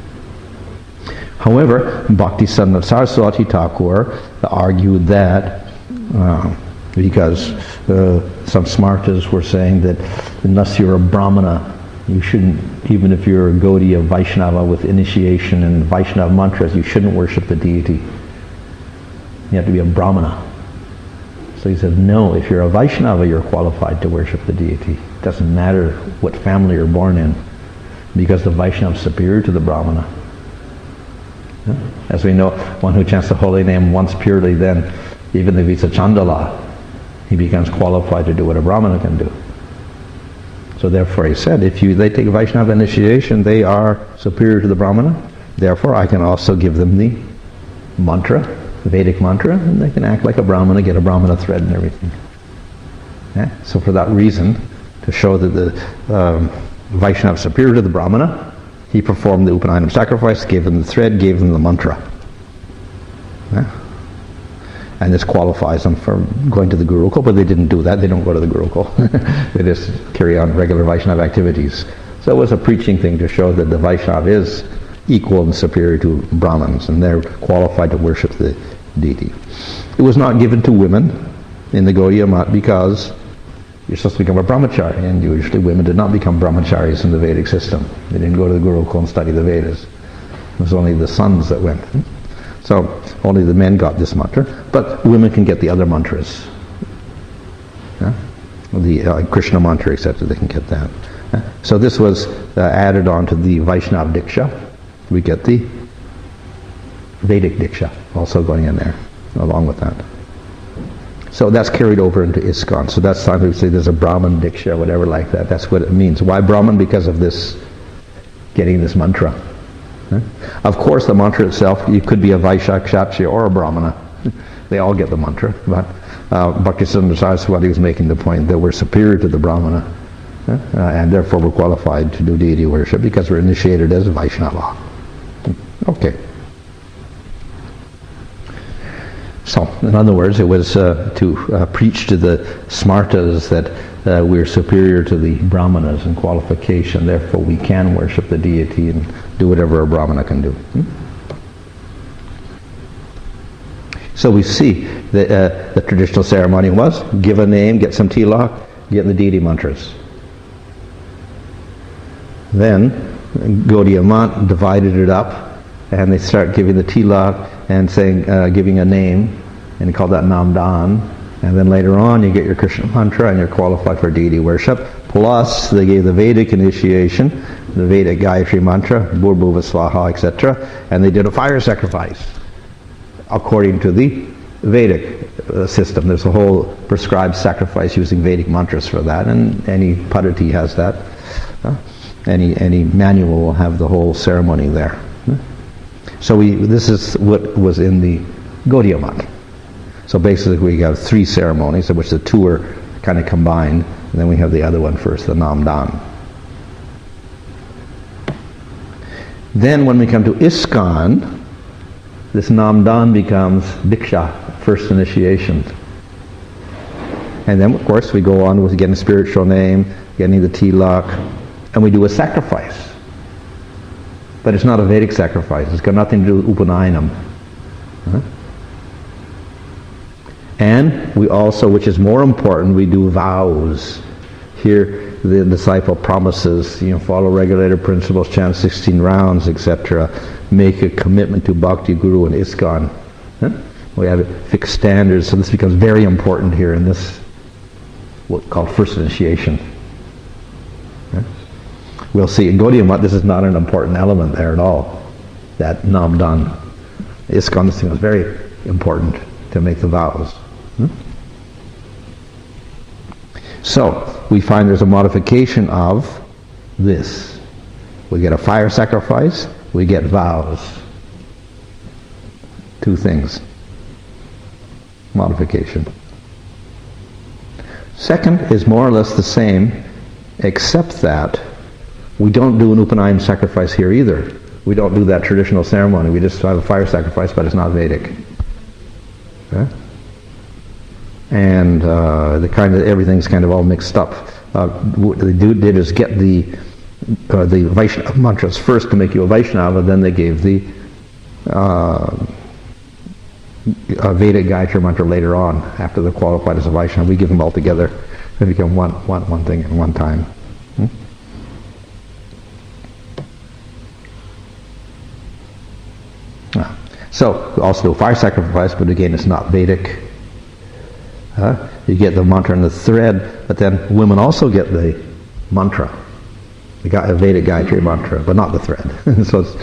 However, Bhaktisiddhanta Saraswati Thakur argued that uh, because uh, some smartas were saying that unless you're a Brahmana, you shouldn't, even if you're a Gaudiya Vaishnava with initiation and Vaishnava mantras, you shouldn't worship the deity. You have to be a Brahmana. So he said, no, if you're a Vaishnava, you're qualified to worship the deity. It doesn't matter what family you're born in, because the Vaishnava is superior to the Brahmana. As we know, one who chants the holy name once purely, then even if he's a Chandala, he becomes qualified to do what a Brahmana can do. So therefore he said, if you they take Vaishnava initiation, they are superior to the Brahmana. Therefore I can also give them the mantra, the Vedic mantra, and they can act like a Brahmana, get a Brahmana thread and everything. Yeah? So for that reason, to show that the um, Vaishnava is superior to the Brahmana, he performed the Upanayana sacrifice, gave them the thread, gave them the mantra. Yeah? And this qualifies them for going to the Gurukul, but they didn't do that. They don't go to the Gurukul. They just carry on regular Vaishnava activities. So it was a preaching thing to show that the Vaishnava is equal and superior to Brahmins, and they're qualified to worship the deity. It was not given to women in the Gaudiya Math because you're supposed to become a brahmachari, and usually women did not become brahmacharis in the Vedic system. They didn't go to the Gurukul and study the Vedas. It was only the sons that went. So only the men got this mantra, but women can get the other mantras. Yeah? The uh, Krishna mantra, et cetera. They can get that. Yeah? So this was uh, added on to the Vaishnava Diksha. We get the Vedic Diksha also going in there along with that. So that's carried over into ISKCON. So that's time we say there's a Brahman Diksha, whatever like that. That's what it means. Why Brahman? Because of this, getting this mantra. Huh? Of course, the mantra itself, you could be a Vaishya, Kshatriya, or a Brahmana. They all get the mantra. But uh, Bhaktisiddhanta Saraswati was making the point that we're superior to the Brahmana, huh? uh, and therefore we're qualified to do deity worship because we're initiated as Vaishnava. Okay. So, in other words, it was uh, to uh, preach to the smartas that uh, we're superior to the brahmanas in qualification, therefore we can worship the deity and do whatever a brahmana can do. Hmm? So we see that uh, the traditional ceremony was give a name, get some tilak, get the deity mantras. Then Gaudiya Math divided it up, and they start giving the tilak and saying, uh, giving a name, and they call that Namdan. And then later on you get your Krishna mantra and you're qualified for deity worship. Plus they gave the Vedic initiation, the Vedic Gayatri mantra, Bhurbhuva Swaha, et cetera. And they did a fire sacrifice according to the Vedic uh, system. There's a whole prescribed sacrifice using Vedic mantras for that, and any Padati has that. Uh, any any manual will have the whole ceremony there. So we, this is what was in the Gaudiya Math. So basically we have three ceremonies, of which the two are kind of combined, and then we have the other one first, the Namdan. Then when we come to ISKCON, this Namdan becomes Diksha, first initiation. And then, of course, we go on with getting a spiritual name, getting the tilak, and we do a sacrifice. But it's not a Vedic sacrifice. It's got nothing to do with Upanayinam. Huh? And we also, which is more important, we do vows. Here, the disciple promises, you know, follow regulated principles, chant sixteen rounds, et cetera. Make a commitment to Bhakti, Guru, and ISKCON. Huh? We have fixed standards, so this becomes very important here in this, what's called first initiation. Huh? We'll see in Gaudiya Math, this is not an important element there at all. That Namdan. ISKCON, this thing was very important to make the vows. Hmm? So, we find there's a modification of this. We get a fire sacrifice, we get vows. Two things. Modification. Second is more or less the same, except that we don't do an Upanayam sacrifice here either. We don't do that traditional ceremony. We just have a fire sacrifice, but it's not Vedic. Okay? And uh, the kind of everything's kind of all mixed up. Uh, what they do, did is get the uh, the Vaishnava mantras first to make you a Vaishnava, then they gave the uh, a Vedic Gayatri mantra later on, after they're qualified as a Vaishnava. We give them all together. They become one, one, one thing at one time. Hmm? Ah. So, we also do a fire sacrifice, but again, it's not Vedic. Uh, you get the mantra and the thread, but then women also get the mantra, the Vedic Gayatri mantra, but not the thread. So it's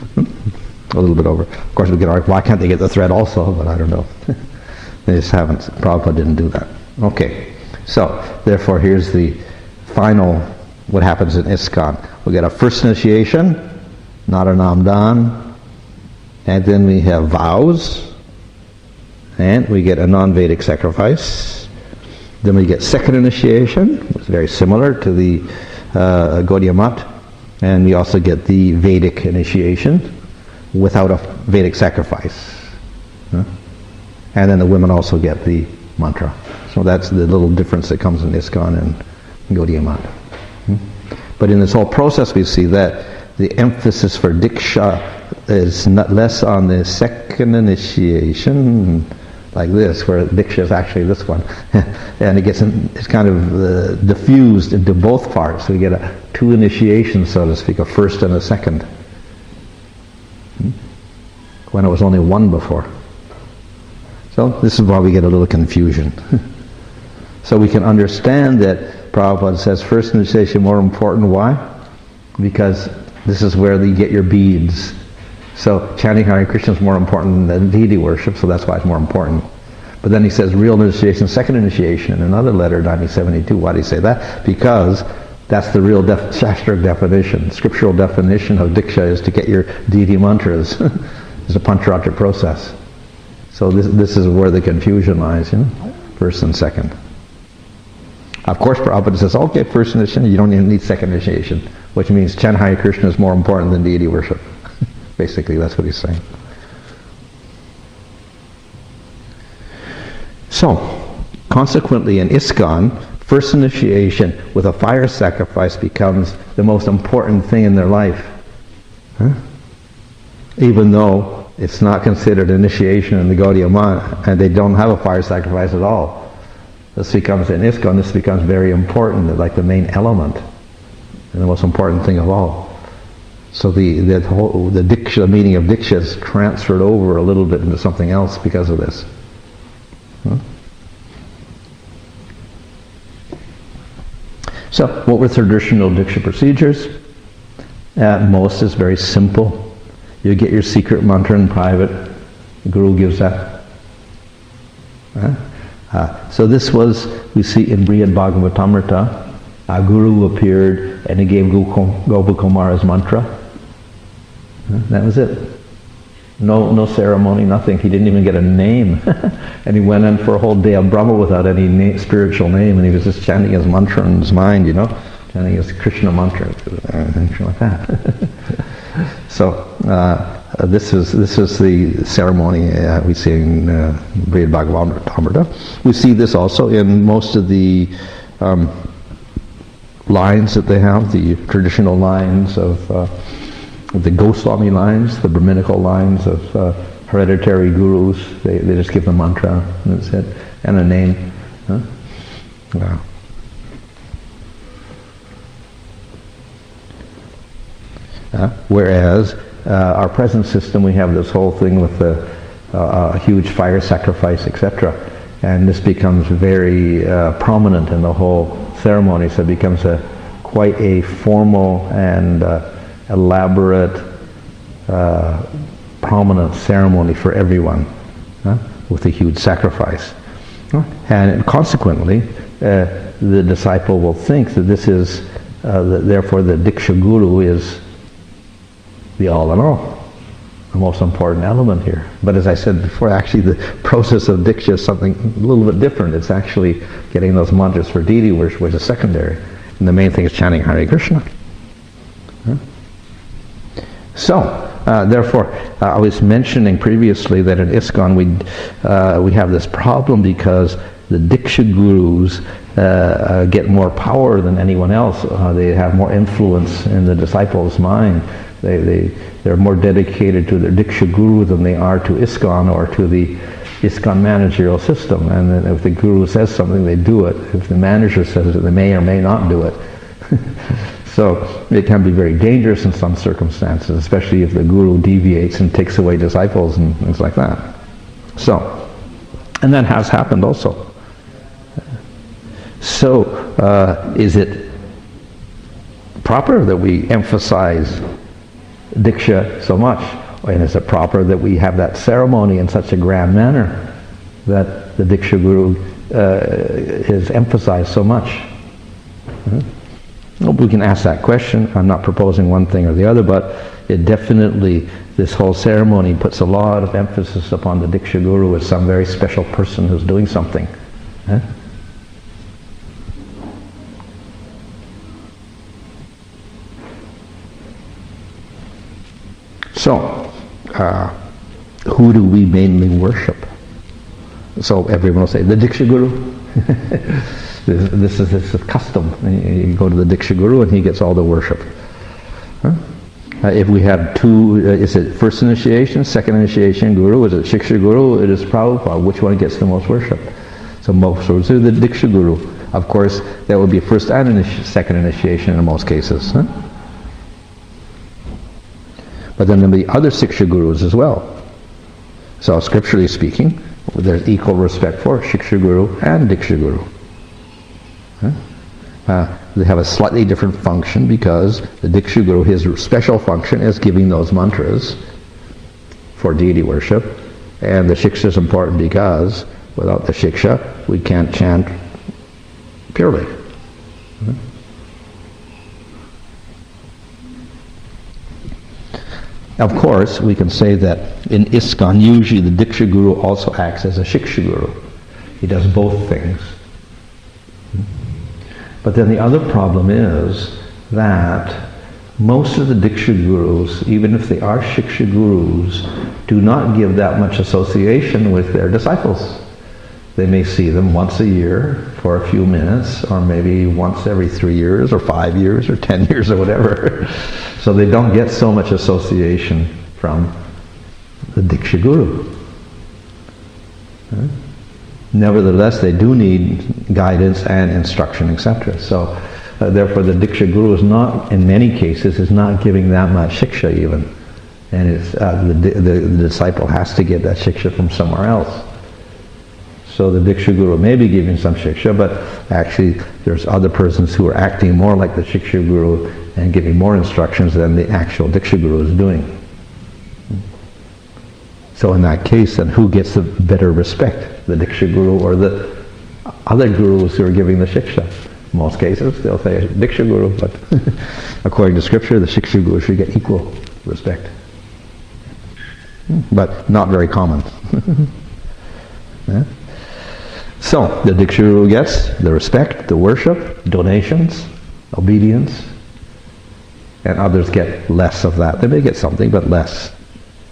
a little bit over. Of course, we get argued, why can't they get the thread also? But I don't know. They just haven't. Prabhupada didn't do that. Okay. So, therefore, here's the final, what happens in ISKCON. We get a first initiation, not a Namdan, and then we have vows, and we get a non-Vedic sacrifice. Then we get second initiation, which is very similar to the uh, Gaudiya Math, and we also get the Vedic initiation without a Vedic sacrifice. Huh? And then the women also get the mantra. So that's the little difference that comes in ISKCON and Gaudiya Math. Hmm? But in this whole process we see that the emphasis for Diksha is not less on the second initiation, like this, where Diksha is actually this one. And it gets in, it's kind of uh, diffused into both parts. So we get a two initiations, so to speak, a first and a second. Hmm? When it was only one before. So this is why we get a little confusion. So we can understand that Prabhupada says first initiation more important. Why? Because this is where you get your beads. So chanting Hare Krishna is more important than deity worship, so that's why it's more important. But then he says real initiation, second initiation, in another letter, nineteen seventy-two. Why do you say that? Because that's the real def- Shastric definition. Scriptural definition of Diksha is to get your deity mantras. It's a Pancharatra process. So this this is where the confusion lies, you know, first and second. Of course, Prabhupada says, okay, first initiation, you don't even need second initiation, which means chant Hare Krishna is more important than deity worship. Basically, that's what he's saying. So, consequently, in ISKCON, first initiation with a fire sacrifice becomes the most important thing in their life. Huh? Even though it's not considered initiation in the Gaudiya Math, and they don't have a fire sacrifice at all. This becomes, in ISKCON, this becomes very important, like the main element, and the most important thing of all. So the the whole the diksha, the meaning of diksha is transferred over a little bit into something else because of this. Huh? So, what were traditional diksha procedures? At most, it's very simple. You get your secret mantra in private. The Guru gives that. Huh? Uh, so this was, we see in Brihad Bhagavatamrita, a Guru appeared and he gave Gopakumara's mantra. Huh? That was it. No no ceremony, nothing. He didn't even get a name. And he went in for a whole day of Brahma without any na- spiritual name, and he was just chanting his mantra in his mind, you know, chanting his Krishna mantra, anything like that. So, uh, uh, this is this is the ceremony uh, we see in uh, Brihad Bhagavatamrita. We see this also in most of the um, lines that they have, the traditional lines of uh, the Goswami lines, the Brahminical lines of uh, hereditary gurus. They, they just give the mantra, and that's it, and a name. Huh? Yeah. Uh, whereas uh, our present system, we have this whole thing with the uh, a huge fire sacrifice, et cetera, and this becomes very uh, prominent in the whole ceremony. So it becomes a quite a formal and uh, elaborate, uh, prominent ceremony for everyone, uh, with a huge sacrifice, uh, and consequently, uh, the disciple will think that this is, uh, that therefore, the Diksha Guru is the all in all, the most important element here. But as I said before, actually the process of Diksha is something a little bit different. It's actually getting those mantras for deity worship, which is secondary. And the main thing is chanting Hare Krishna. Huh? So, uh, therefore, uh, I was mentioning previously that in ISKCON we uh, we have this problem because the Diksha Gurus uh, uh, get more power than anyone else. Uh, they have more influence in the disciple's mind. They, they, they're more dedicated to their Diksha Guru than they are to ISKCON or to the ISKCON managerial system. And then if the Guru says something, they do it. If the manager says it, they may or may not do it. So it can be very dangerous in some circumstances, especially if the Guru deviates and takes away disciples and things like that. So, and that has happened also. So, uh, is it proper that we emphasize Diksha so much? And is it proper that we have that ceremony in such a grand manner that the Diksha Guru uh, is emphasized so much? Mm-hmm. Well, we can ask that question. I'm not proposing one thing or the other, but it definitely, this whole ceremony puts a lot of emphasis upon the Diksha Guru as some very special person who's doing something. Huh? So, uh, who do we mainly worship? So everyone will say, the Diksha Guru. this, this, is, this is custom. You go to the Diksha Guru and he gets all the worship. Huh? Uh, if we have two, uh, is it first initiation, second initiation Guru? Is it Shiksha Guru? It is Prabhupada. Which one gets the most worship? So most would say the Diksha Guru. Of course, that would be first and initi- second initiation in most cases. Huh? But then there'll be other Shiksha Gurus as well. So scripturally speaking, there's equal respect for Shiksha Guru and Diksha Guru. Huh? Uh, they have a slightly different function because the Diksha Guru, his special function is giving those mantras for deity worship, and the Shiksha is important because without the Shiksha we can't chant purely. Huh? Of course, we can say that in ISKCON, usually the Diksha Guru also acts as a Shiksha Guru. He does both things. But then the other problem is that most of the Diksha Gurus, even if they are Shiksha Gurus, do not give that much association with their disciples. They may see them once a year for a few minutes, or maybe once every three years, or five years, or ten years, or whatever. So they don't get so much association from the Diksha Guru. Huh? Nevertheless, they do need guidance and instruction, et cetera. So, uh, therefore, the Diksha Guru is not, in many cases, is not giving that much shiksha even, and it's, uh, the, the, the disciple has to get that shiksha from somewhere else. So the Diksha Guru may be giving some shiksha, but actually there's other persons who are acting more like the Shiksha Guru and giving more instructions than the actual Diksha Guru is doing. So in that case, then who gets the better respect, the Diksha Guru or the other gurus who are giving the shiksha? In most cases, they'll say Diksha Guru, but according to scripture, the Shiksha Guru should get equal respect. But not very common. Yeah? So, the Diksha Guru gets the respect, the worship, donations, obedience, and others get less of that. They may get something, but less.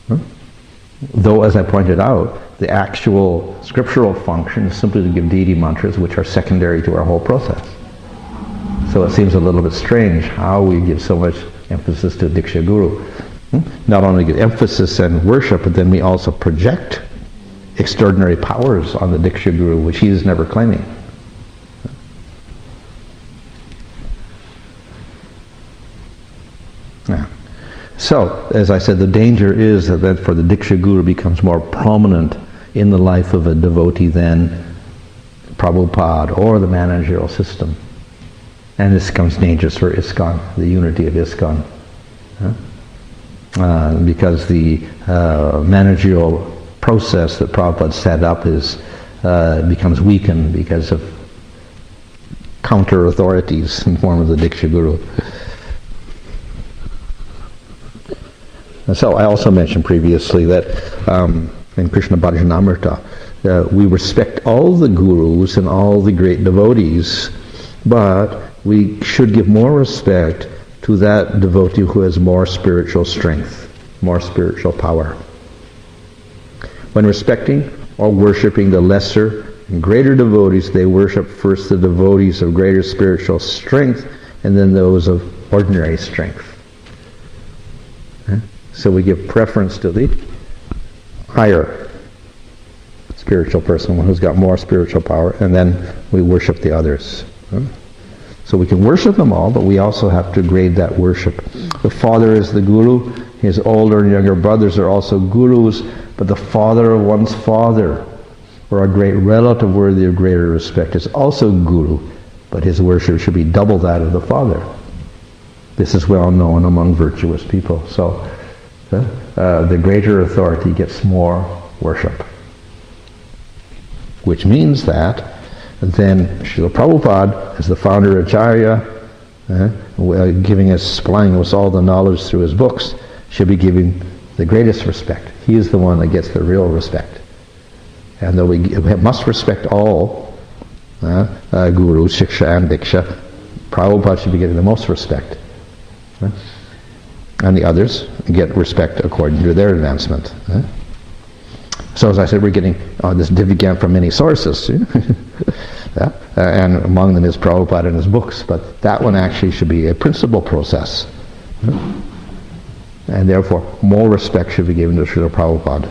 Huh? Though, as I pointed out, the actual scriptural function is simply to give deity mantras, which are secondary to our whole process. So it seems a little bit strange how we give so much emphasis to Diksha Guru. Hmm? Not only give emphasis and worship, but then we also project extraordinary powers on the Diksha Guru, which he is never claiming. Yeah. So, as I said, the danger is that, that for the Diksha Guru becomes more prominent in the life of a devotee than Prabhupada or the managerial system. And this becomes dangerous for ISKCON, the unity of ISKCON. Huh? Uh, because the uh, managerial process that Prabhupada set up is uh, becomes weakened because of counter authorities in the form of the Diksha Guru. And so I also mentioned previously that um, in Krishna Bhajanamrita, uh, we respect all the gurus and all the great devotees, but we should give more respect to that devotee who has more spiritual strength, more spiritual power. When respecting or worshipping the lesser and greater devotees, they worship first the devotees of greater spiritual strength and then those of ordinary strength. So we give preference to the higher spiritual person, one who's got more spiritual power, and then we worship the others. So we can worship them all, but we also have to grade that worship. The father is the guru, his older and younger brothers are also gurus, but the father of one's father, or a great relative worthy of greater respect, is also guru, but his worship should be double that of the father. This is well known among virtuous people. So uh, uh, the greater authority gets more worship. Which means that then Srila Prabhupada, as the founder Acharya, uh, giving us, supplying us all the knowledge through his books, should be giving the greatest respect. He is the one that gets the real respect. And though we, we must respect all uh, uh, gurus, Shiksha and Diksha, Prabhupada should be getting the most respect. Uh, and the others get respect according to their advancement. Uh. So as I said, we're getting uh, this Divya from many sources. Yeah? Uh, and among them is Prabhupada and his books. But that one actually should be a principal process. Uh. And therefore, more respect should be given to Srila Prabhupada.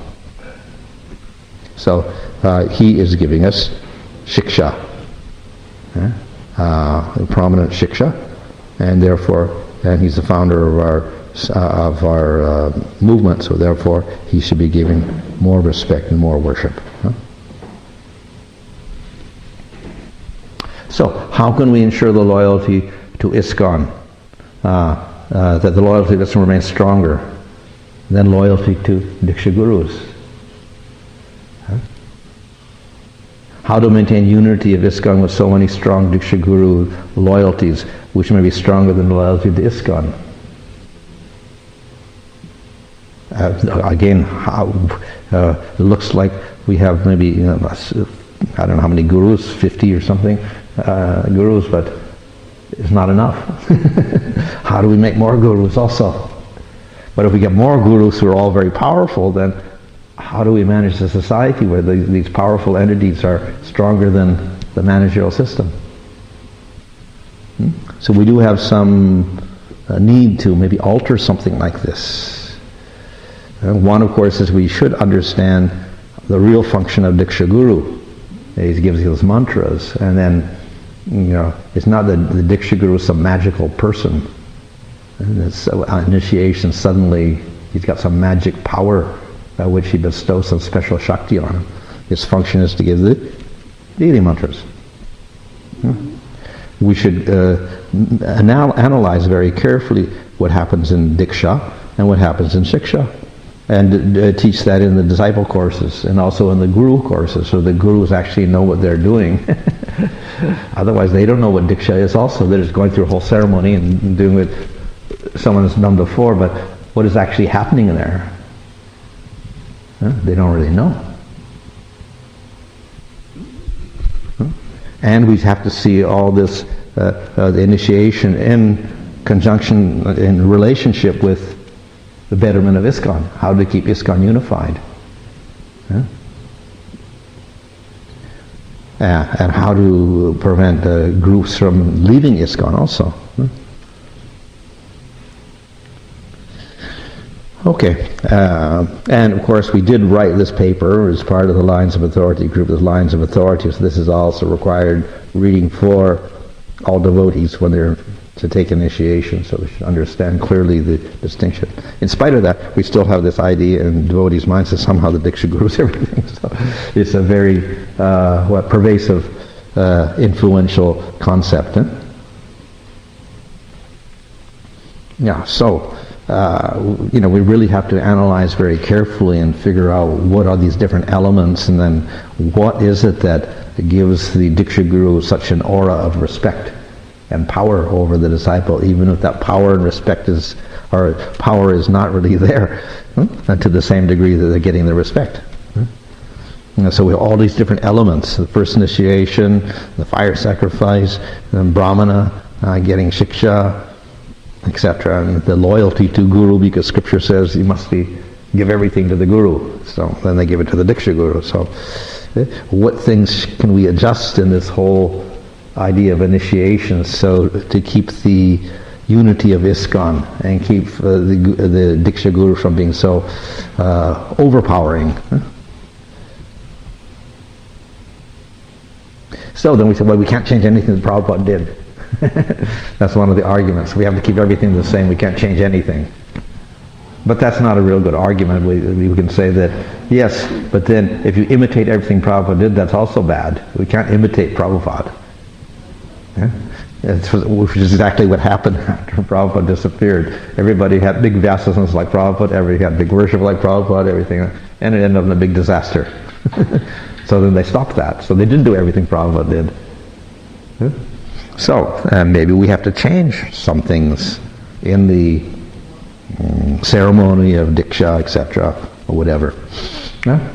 So uh, he is giving us Shiksha. Uh, uh, prominent Shiksha. And therefore, and he's the founder of our Uh, of our uh, movement, so therefore he should be given more respect and more worship. Huh? So, how can we ensure the loyalty to ISKCON? Uh, uh, that the loyalty doesn't remain stronger than loyalty to Diksha Gurus? Huh? How to maintain unity of ISKCON with so many strong Diksha Guru loyalties, which may be stronger than the loyalty to ISKCON? Uh, again, how, uh, it looks like we have maybe, you know, I don't know how many gurus, fifty or something, uh, gurus, but it's not enough. How do we make more gurus also? But if we get more gurus who are all very powerful, then how do we manage the society where the, these powerful entities are stronger than the managerial system? Hmm? So we do have some uh, need to maybe alter something like this. And one, of course, is we should understand the real function of Diksha Guru. He gives those mantras, and then, you know, it's not that the Diksha Guru is some magical person. And it's uh, initiation, suddenly he's got some magic power by which he bestows some special Shakti on him. His function is to give the deity mantras. Hmm. We should uh, anal- analyze very carefully what happens in Diksha and what happens in Shiksha. And uh, teach that in the disciple courses and also in the guru courses, so the gurus actually know what they're doing. Otherwise they don't know what Diksha is also. They're just going through a whole ceremony and doing what someone's done before, but what is actually happening in there? Huh? They don't really know. Huh? And we have to see all this, uh, uh, the initiation in conjunction, in relationship with the betterment of ISKCON, how to keep ISKCON unified. Yeah? Uh, and how to prevent uh, groups from leaving ISKCON also. Hmm? Okay, uh, and of course we did write this paper as part of the Lines of Authority group, the Lines of Authority, so this is also required reading for all devotees when they're to take initiation, so they should understand clearly the distinction. In spite of that, we still have this idea in devotees' minds that somehow the Diksha Guru is everything. So it's a very uh, what pervasive, uh, influential concept. Eh? Yeah. So uh, you know, we really have to analyze very carefully and figure out what are these different elements, and then what is it that gives the Diksha Guru such an aura of respect and power over the disciple, even if that power and respect is, or power is not really there, hmm? to the same degree that they're getting the respect. Hmm? So we have all these different elements: the first initiation, the fire sacrifice, the brahmana uh, getting shiksha, et cetera, and the loyalty to Guru, because Scripture says you must be give everything to the Guru. So then they give it to the Diksha Guru. So, eh, what things can we adjust in this whole idea of initiation, so to keep the unity of ISKCON and keep uh, the, the Diksha Guru from being so uh, overpowering. So then we said, well, we can't change anything that Prabhupada did. That's one of the arguments. We have to keep everything the same. We can't change anything. But that's not a real good argument. We, we can say that, yes, but then if you imitate everything Prabhupada did, that's also bad. We can't imitate Prabhupada. Yeah? Which is exactly what happened after Prabhupada disappeared. Everybody had big Vyasasans like Prabhupada, everybody had big worship like Prabhupada, everything, and it ended up in a big disaster. So then they stopped that. So they didn't do everything Prabhupada did. Yeah? So uh, maybe we have to change some things in the um, ceremony of Diksha, et cetera, or whatever. Yeah?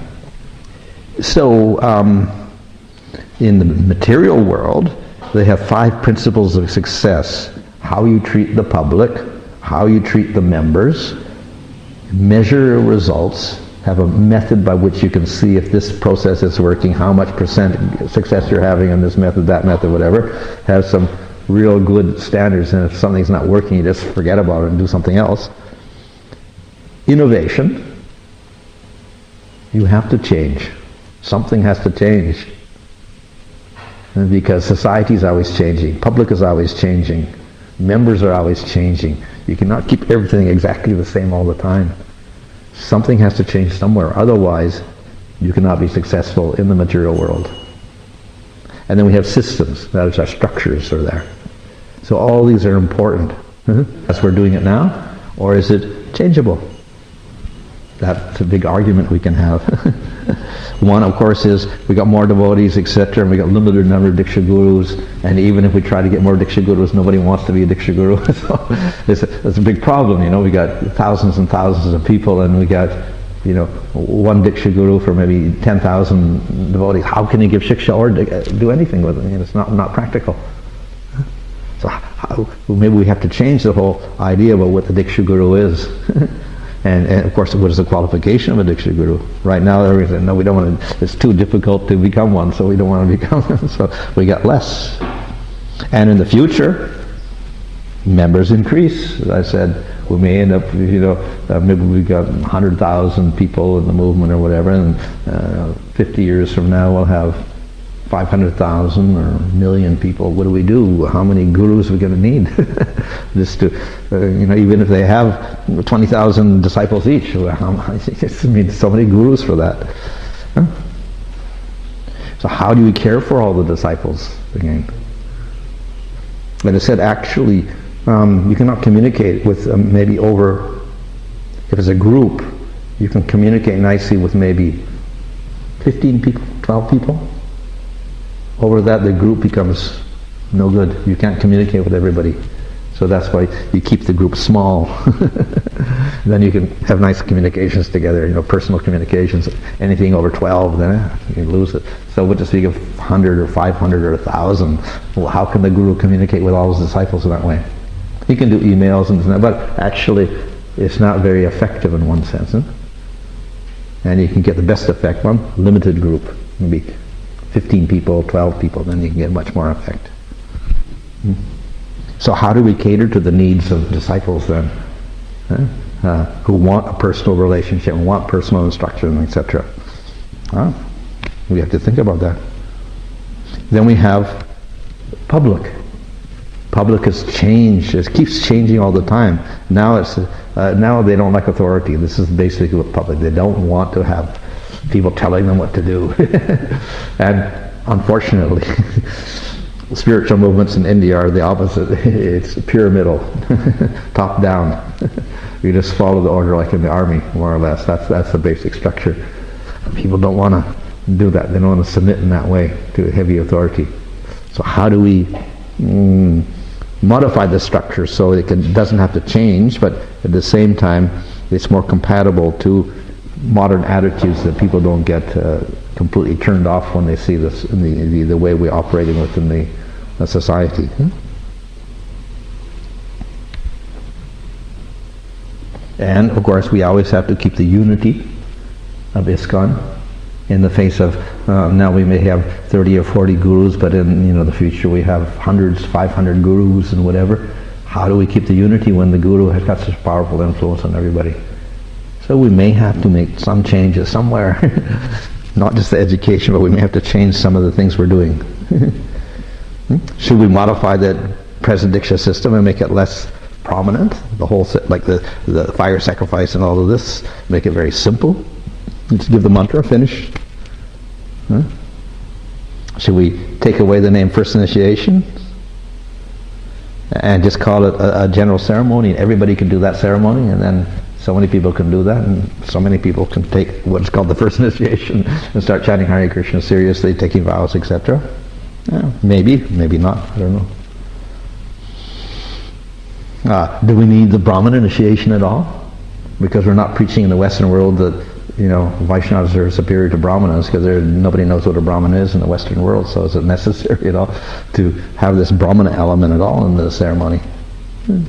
So um, in the material world, they have five principles of success: how you treat the public, how you treat the members, measure your results, have a method by which you can see if this process is working, how much percent success you're having in this method, that method, whatever. Have some real good standards, and if something's not working, you just forget about it and do something else. Innovation. You have to change. Something has to change. Because society is always changing, public is always changing, members are always changing. You cannot keep everything exactly the same all the time. Something has to change somewhere, otherwise you cannot be successful in the material world. And then we have systems, that is, our structures are there. So all these are important. As we're doing it now, or is it changeable? That's a big argument we can have. One, of course, is we got more devotees, et cetera, and we got limited number of Diksha Gurus, and even if we try to get more Diksha Gurus, nobody wants to be a Diksha Guru. So it's a, it's a big problem, you know. We got thousands and thousands of people, and we got, you know, one Diksha Guru for maybe ten thousand devotees. How can you give shiksha or do anything with it? I mean, it's not not practical. So how, maybe we have to change the whole idea about what the Diksha Guru is. And, and of course, what is the qualification of a Diksha Guru? Right now, everything, no, we don't want to, it's too difficult to become one, so we don't want to become one, so we got less. And in the future, members increase. As I said, we may end up, you know, uh, maybe we got one hundred thousand people in the movement or whatever, and uh, fifty years from now we'll have five hundred thousand or a million people. What do we do? How many gurus are we going to need? Just to, uh, you know, even if they have twenty thousand disciples each, well, how, I mean, so many gurus for that. Huh? So how do we care for all the disciples again? Like I said, actually, um, you cannot communicate with um, maybe over, if it's a group, you can communicate nicely with maybe fifteen people, twelve people. Over that, the group becomes no good. You can't communicate with everybody. So that's why you keep the group small. Then you can have nice communications together, you know, personal communications. Anything over twelve, then eh, you lose it. So what to speak of one hundred or five hundred or one thousand? Well, how can the guru communicate with all his disciples in that way? He can do emails and that, but actually it's not very effective in one sense. Huh? And you can get the best effect on limited group, maybe fifteen people, twelve people, then you can get much more effect. Hmm? So how do we cater to the needs of disciples then? Huh? Uh, who want a personal relationship, who want personal instruction, et cetera. Huh? We have to think about that. Then we have public. Public has changed. It keeps changing all the time. Now it's uh, now they don't like authority. This is basically what public. They don't want to have people telling them what to do. And unfortunately, spiritual movements in India are the opposite. It's pyramidal, top down. You just follow the order like in the army, more or less. That's that's the basic structure. People don't want to do that. They don't want to submit in that way to heavy authority. So how do we mm, modify the structure so it can, doesn't have to change, but at the same time it's more compatible to modern attitudes that people don't get uh, completely turned off when they see this in the, the, the way we're operating within the, the society. Hmm? And of course we always have to keep the unity of ISKCON in the face of uh, now we may have thirty or forty gurus, but in you know the future we have hundreds, five hundred gurus and whatever. How do we keep the unity when the guru has got such powerful influence on everybody? So we may have to make some changes somewhere. Not just the education, but we may have to change some of the things we're doing. Should we modify the present Diksha system and make it less prominent? The whole, like the, the fire sacrifice and all of this, make it very simple? Just give the mantra, finish. Huh? Should we take away the name First Initiation and just call it a, a general ceremony, and everybody can do that ceremony, and then so many people can do that, and so many people can take what's called the First Initiation and start chanting Hare Krishna seriously, taking vows, et cetera. Yeah, maybe, maybe not, I don't know. Uh, do we need the Brahman initiation at all? Because we're not preaching in the Western world that you know Vaishnavas are superior to Brahmanas, because nobody knows what a Brahman is in the Western world. So is it necessary at all to have this Brahmana element at all in the ceremony? Hmm.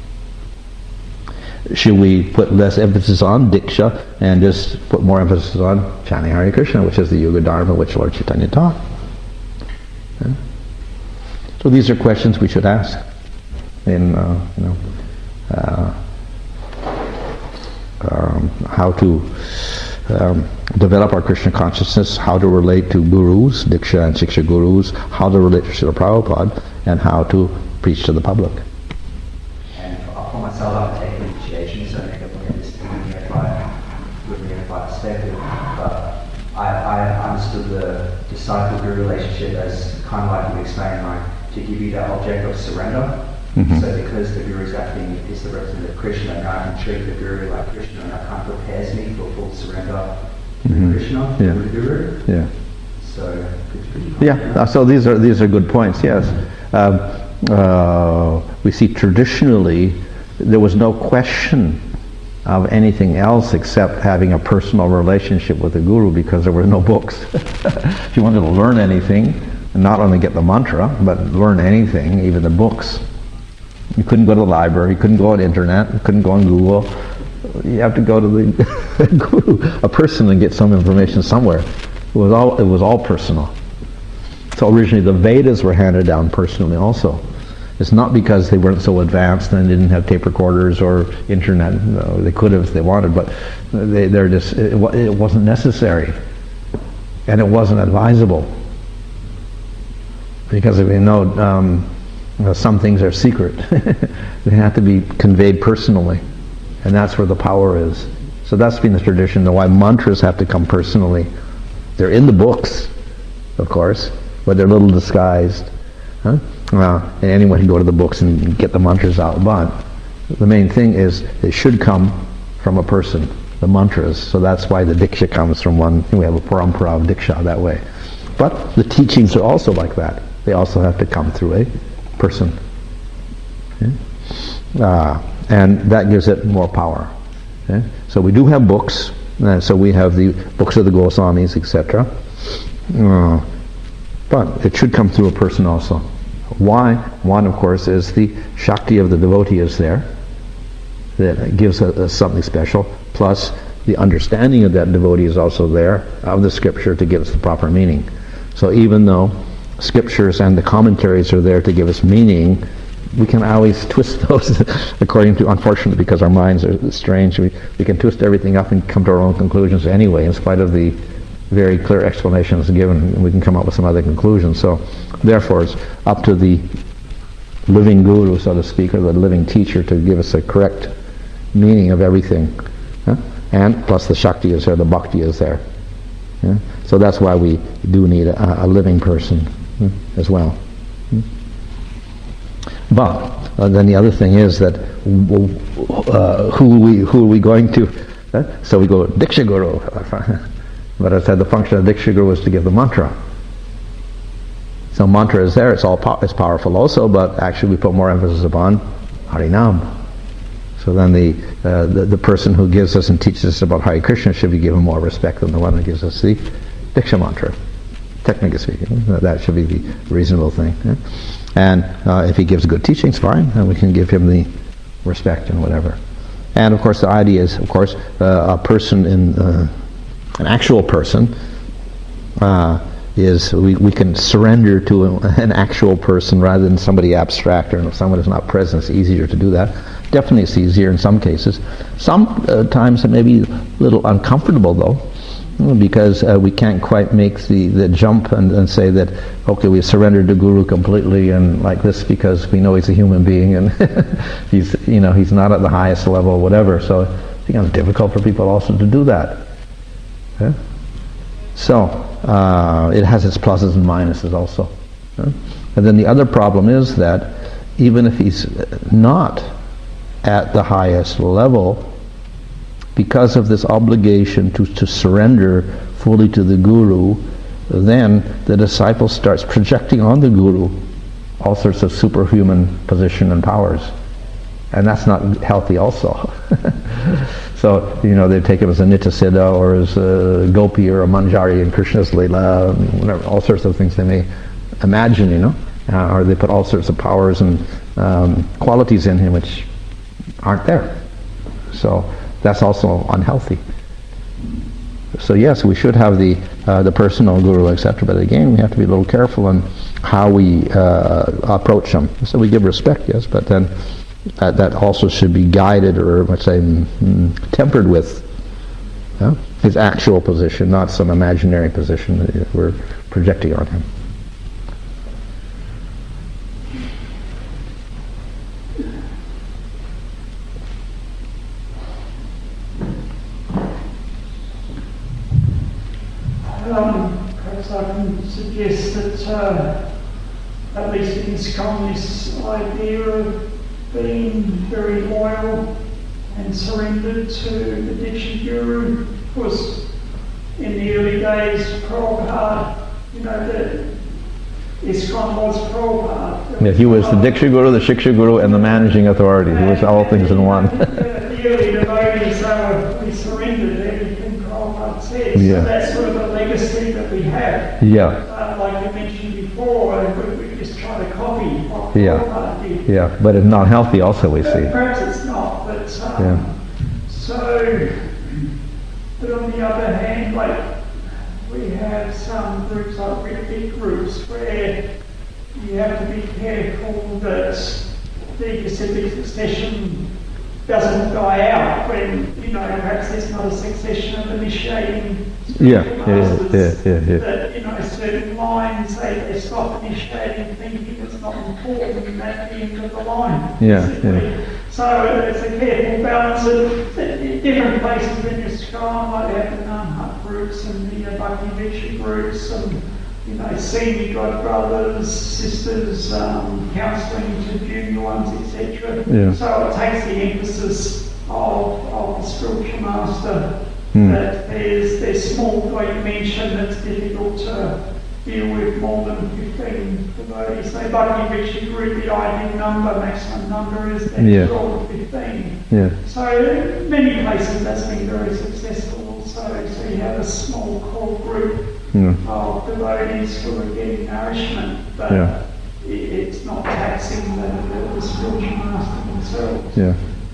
Should we put less emphasis on Diksha and just put more emphasis on chanting Hare Krishna, which is the Yuga Dharma which Lord Chaitanya taught? Yeah. So these are questions we should ask in uh, you know uh, um, how to um, develop our Krishna consciousness, how to relate to gurus, Diksha and Shiksha gurus, how to relate to Srila Prabhupada, and how to preach to the public. And for myself, I've taken initiation, so I think I'm looking at this through the unified, with the unified perspective. But I, I understood the disciple-guru relationship as kind of like you explained, like to give you that object of surrender. Mm-hmm. So because the guru is acting is the representative of Krishna, and I can treat the guru like Krishna, and that kind of prepares me for full surrender to mm-hmm. Krishna, yeah. to the guru. Yeah. So could, could you yeah. So these are these are good points. Yes. Um, uh, we see traditionally there was no question of anything else except having a personal relationship with the guru, because there were no books. If you wanted to learn anything, and not only get the mantra, but learn anything, even the books, you couldn't go to the library, you couldn't go on the internet, you couldn't go on Google. You have to go to the guru, a person, and get some information somewhere. It was all it was all personal. So originally the Vedas were handed down personally also. It's not because they weren't so advanced and didn't have tape recorders or internet. No, they could have if they wanted, but they, they're just it, it wasn't necessary, and it wasn't advisable, because if you know, um, you know some things are secret. They have to be conveyed personally, and that's where the power is. So that's been the tradition. The why mantras have to come personally. They're in the books, of course, but they're a little disguised. Huh? Uh, and anyone can go to the books and get the mantras out, but the main thing is they should come from a person, the mantras. So that's why the Diksha comes from one. We have a parampara of Diksha that way. But the teachings are also like that. They also have to come through a person. Okay? Uh, and that gives it more power. Okay? So we do have books. And so we have the books of the Goswamis, et cetera. Uh, but it should come through a person also. Why? One, of course, is the Shakti of the devotee is there. that gives us, us something special, plus the understanding of that devotee is also there, of the scripture, to give us the proper meaning. So even though scriptures and the commentaries are there to give us meaning, we can always twist those according to, unfortunately, because our minds are strange, we, we can twist everything up and come to our own conclusions anyway, in spite of the very clear explanations given. We can come up with some other conclusions. So therefore it's up to the living guru, so to speak, or the living teacher, to give us a correct meaning of everything. Huh? And plus the Shakti is there, the Bhakti is there. Yeah? So that's why we do need a, a living person hmm, as well. Hmm? But uh, then the other thing is that uh, who are we who are we going to? Uh, so we go Diksha Guru. But I said the function of Diksha Guru is to give the mantra. So mantra is there; it's all po- it's powerful also. But actually, we put more emphasis upon Harinam. So then the, uh, the the person who gives us and teaches us about Hare Krishna should be given more respect than the one who gives us the Diksha mantra. Technically speaking, that should be the reasonable thing. Yeah? And uh, if he gives good teachings, fine, then we can give him the respect and whatever. And of course, the idea is, of course, uh, a person in uh, an actual person uh, is we, we can surrender to a, an actual person rather than somebody abstract or someone who's not present. It's easier to do that. Definitely, it's easier in some cases. Sometimes it may be a little uncomfortable, though, because uh, we can't quite make the, the jump and, and say that, okay, we've surrendered to Guru completely and like this, because we know he's a human being and he's, you know, he's not at the highest level, whatever. So I think it's difficult for people also to do that. Yeah? So uh, it has its pluses and minuses also. Yeah? And then the other problem is that even if he's not at the highest level, because of this obligation to, to surrender fully to the Guru, then the disciple starts projecting on the Guru all sorts of superhuman position and powers. And that's not healthy also. So, you know, they take him as a Nityasiddha or as a Gopi or a Manjari in Krishna's Leela, whatever, all sorts of things they may imagine, you know, uh, or they put all sorts of powers and um, qualities in him which aren't there. So that's also unhealthy. So yes, we should have the uh, the personal guru, et cetera. But again, we have to be a little careful on how we uh, approach them. So we give respect, yes, but then that, that also should be guided, or let's say mm, tempered with uh, his actual position, not some imaginary position that we're projecting on him. Um, perhaps I can suggest that uh, at least in ISKCON, this idea of being very loyal and surrendered to the Diksha Guru was in the early days Prabhupada, you know, the ISKCON was Prabhupada. Yeah, he was the Diksha Guru, the Shiksha Guru, and the managing authority. He was all things in one. The early devotees, uh, we surrendered everything Prabhupada said. Yeah. So that's sort of the legacy that we have. Yeah. Uh, like you mentioned before, we, we just try to copy what Yeah. Prabhupada did. Yeah, but it's not healthy also, we But see. perhaps it's not, but um, Yeah. so, but on the other hand, like we have some groups like big groups where you have to be careful that the eccentric succession doesn't die out when, you know, perhaps there's not a succession of initiating Yeah, spiritual yeah, masters, yeah, yeah, yeah. that, you know, certain lines, they, they stop initiating thinking it's not important and that's the end of the line. Yeah, basically. yeah. So it's a careful balance of different places in ISKCON, like they have the Namhat groups and the uh, Bhakti Vichya groups and, you know, senior god brothers, sisters, um, counselling to junior ones, et cetera. Yeah. So it takes the emphasis of, of the spiritual master Hmm. that there's there's small, like you mentioned, it's difficult to deal with more than fifteen devotees. So Bhakti Vichya group, the ideal number, maximum number is Yeah. twelve or fifteen. Yeah. So many places that's been very successful also. So you have a small core group Yeah. of devotees who are getting nourishment, but Yeah. it, it's not taxing the, the, the spiritual master themselves. Yeah. You know,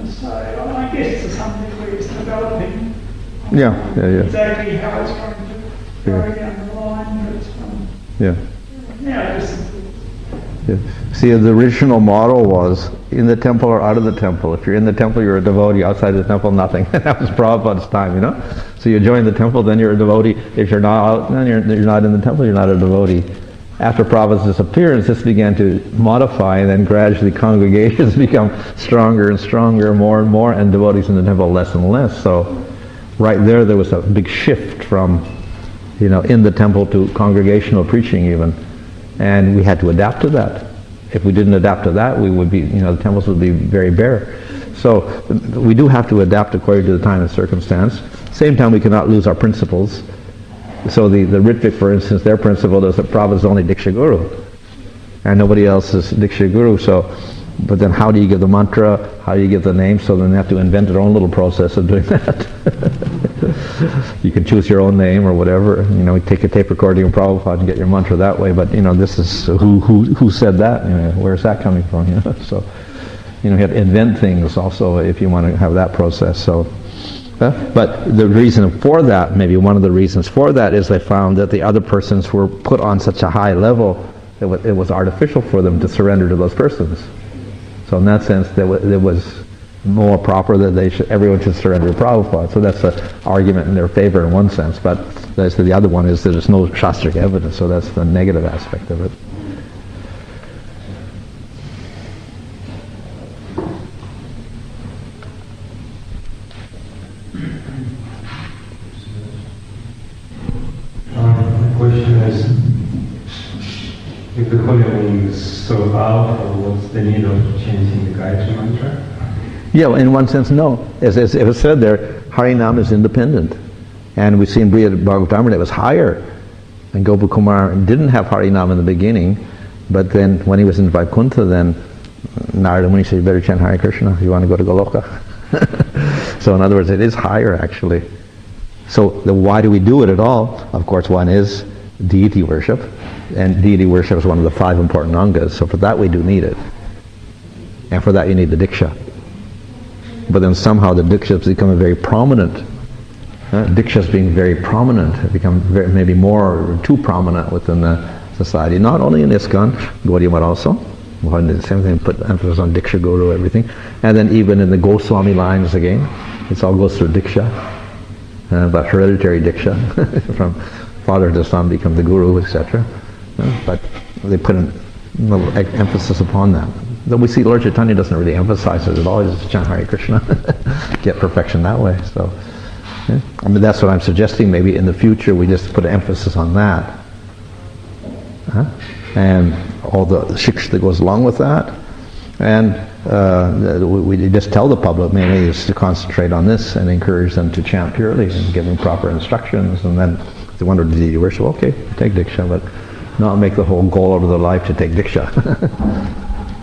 And so I guess to some degree it's developing Yeah, yeah, yeah. exactly how it's going to go down the line. But um, Yeah. yeah, just Yeah. See, the original model was in the temple or out of the temple. If you're in the temple, you're a devotee. Outside the temple, nothing. That was Prabhupada's time, you know. So you join the temple, then you're a devotee. If you're not out, then you're, you're not in the temple. You're not a devotee. After Prabhupada's disappearance, this began to modify, and then gradually congregations become stronger and stronger, more and more, and devotees in the temple less and less. So, right there, there was a big shift from, you know, in the temple to congregational preaching even. And we had to adapt to that. If we didn't adapt to that, we would be, you know, the temples would be very bare. So we do have to adapt according to the time and circumstance. Same time, we cannot lose our principles. So the, the Ritvik, for instance, their principle is that Prabhupada is only Diksha Guru. And nobody else is Diksha Guru. So, but then how do you give the mantra? How do you give the name? So then they have to invent their own little process of doing that. You can choose your own name or whatever. You know, take a tape recording of Prabhupada and get your mantra that way. But you know, this is who who who said that? You know, where's that coming from? You know, so you know, you have to invent things also if you want to have that process. So, uh, but the reason for that, maybe one of the reasons for that, is they found that the other persons were put on such a high level that it was, it was artificial for them to surrender to those persons. So in that sense, there was, there was more proper that they should, everyone should surrender to Prabhupada. So that's an argument in their favor in one sense. But that's the other one is that there's no Shastric evidence. So that's the negative aspect of it. Um, the question is, if the holy name is so powerful, what's the need of chanting the Gayatri mantra? Yeah, in one sense, no. As, as it was said there, Harinam is independent. And we see in Brihad Bhagavatamrita it was higher. And Gopakumar didn't have Harinam in the beginning, but then when he was in Vaikuntha, then Narada Muni said, you better chant Hare Krishna if you want to go to Goloka. So in other words, it is higher actually. So the, why do we do it at all? Of course, one is deity worship. And deity worship is one of the five important angas. So for that we do need it. And for that you need the Diksha. But then somehow the Diksha has become very prominent. Uh, Diksha is being very prominent. It become very, maybe more too prominent within the society. Not only in ISKCON, Gaudiya Math also. The same thing, put emphasis on Diksha Guru, everything. And then even in the Goswami lines again, it all goes through Diksha. Uh, but hereditary Diksha, from father to son become the Guru, et cetera. Uh, but they put a little emphasis upon that. Though we see Lord Chaitanya doesn't really emphasize it at all. He just chant Hare Krishna, get perfection that way. So, yeah. I mean, that's what I'm suggesting. Maybe in the future we just put an emphasis on that, huh? And all the shiksha that goes along with that, and uh, we, we just tell the public maybe is to concentrate on this and encourage them to chant purely and give them proper instructions. And then if they want to do deity worship, okay, take Diksha, but not make the whole goal of their life to take Diksha.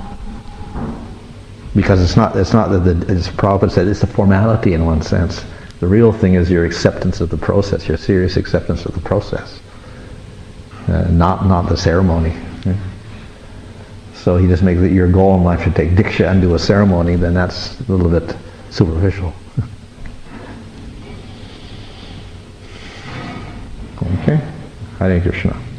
Because it's not, it's not that the, as Prabhupada said, it's a formality in one sense. The real thing is your acceptance of the process, your serious acceptance of the process, uh, not not the ceremony. Yeah. So he just makes it your goal in life to take Diksha and do a ceremony, then that's a little bit superficial. Okay? Hare Krishna.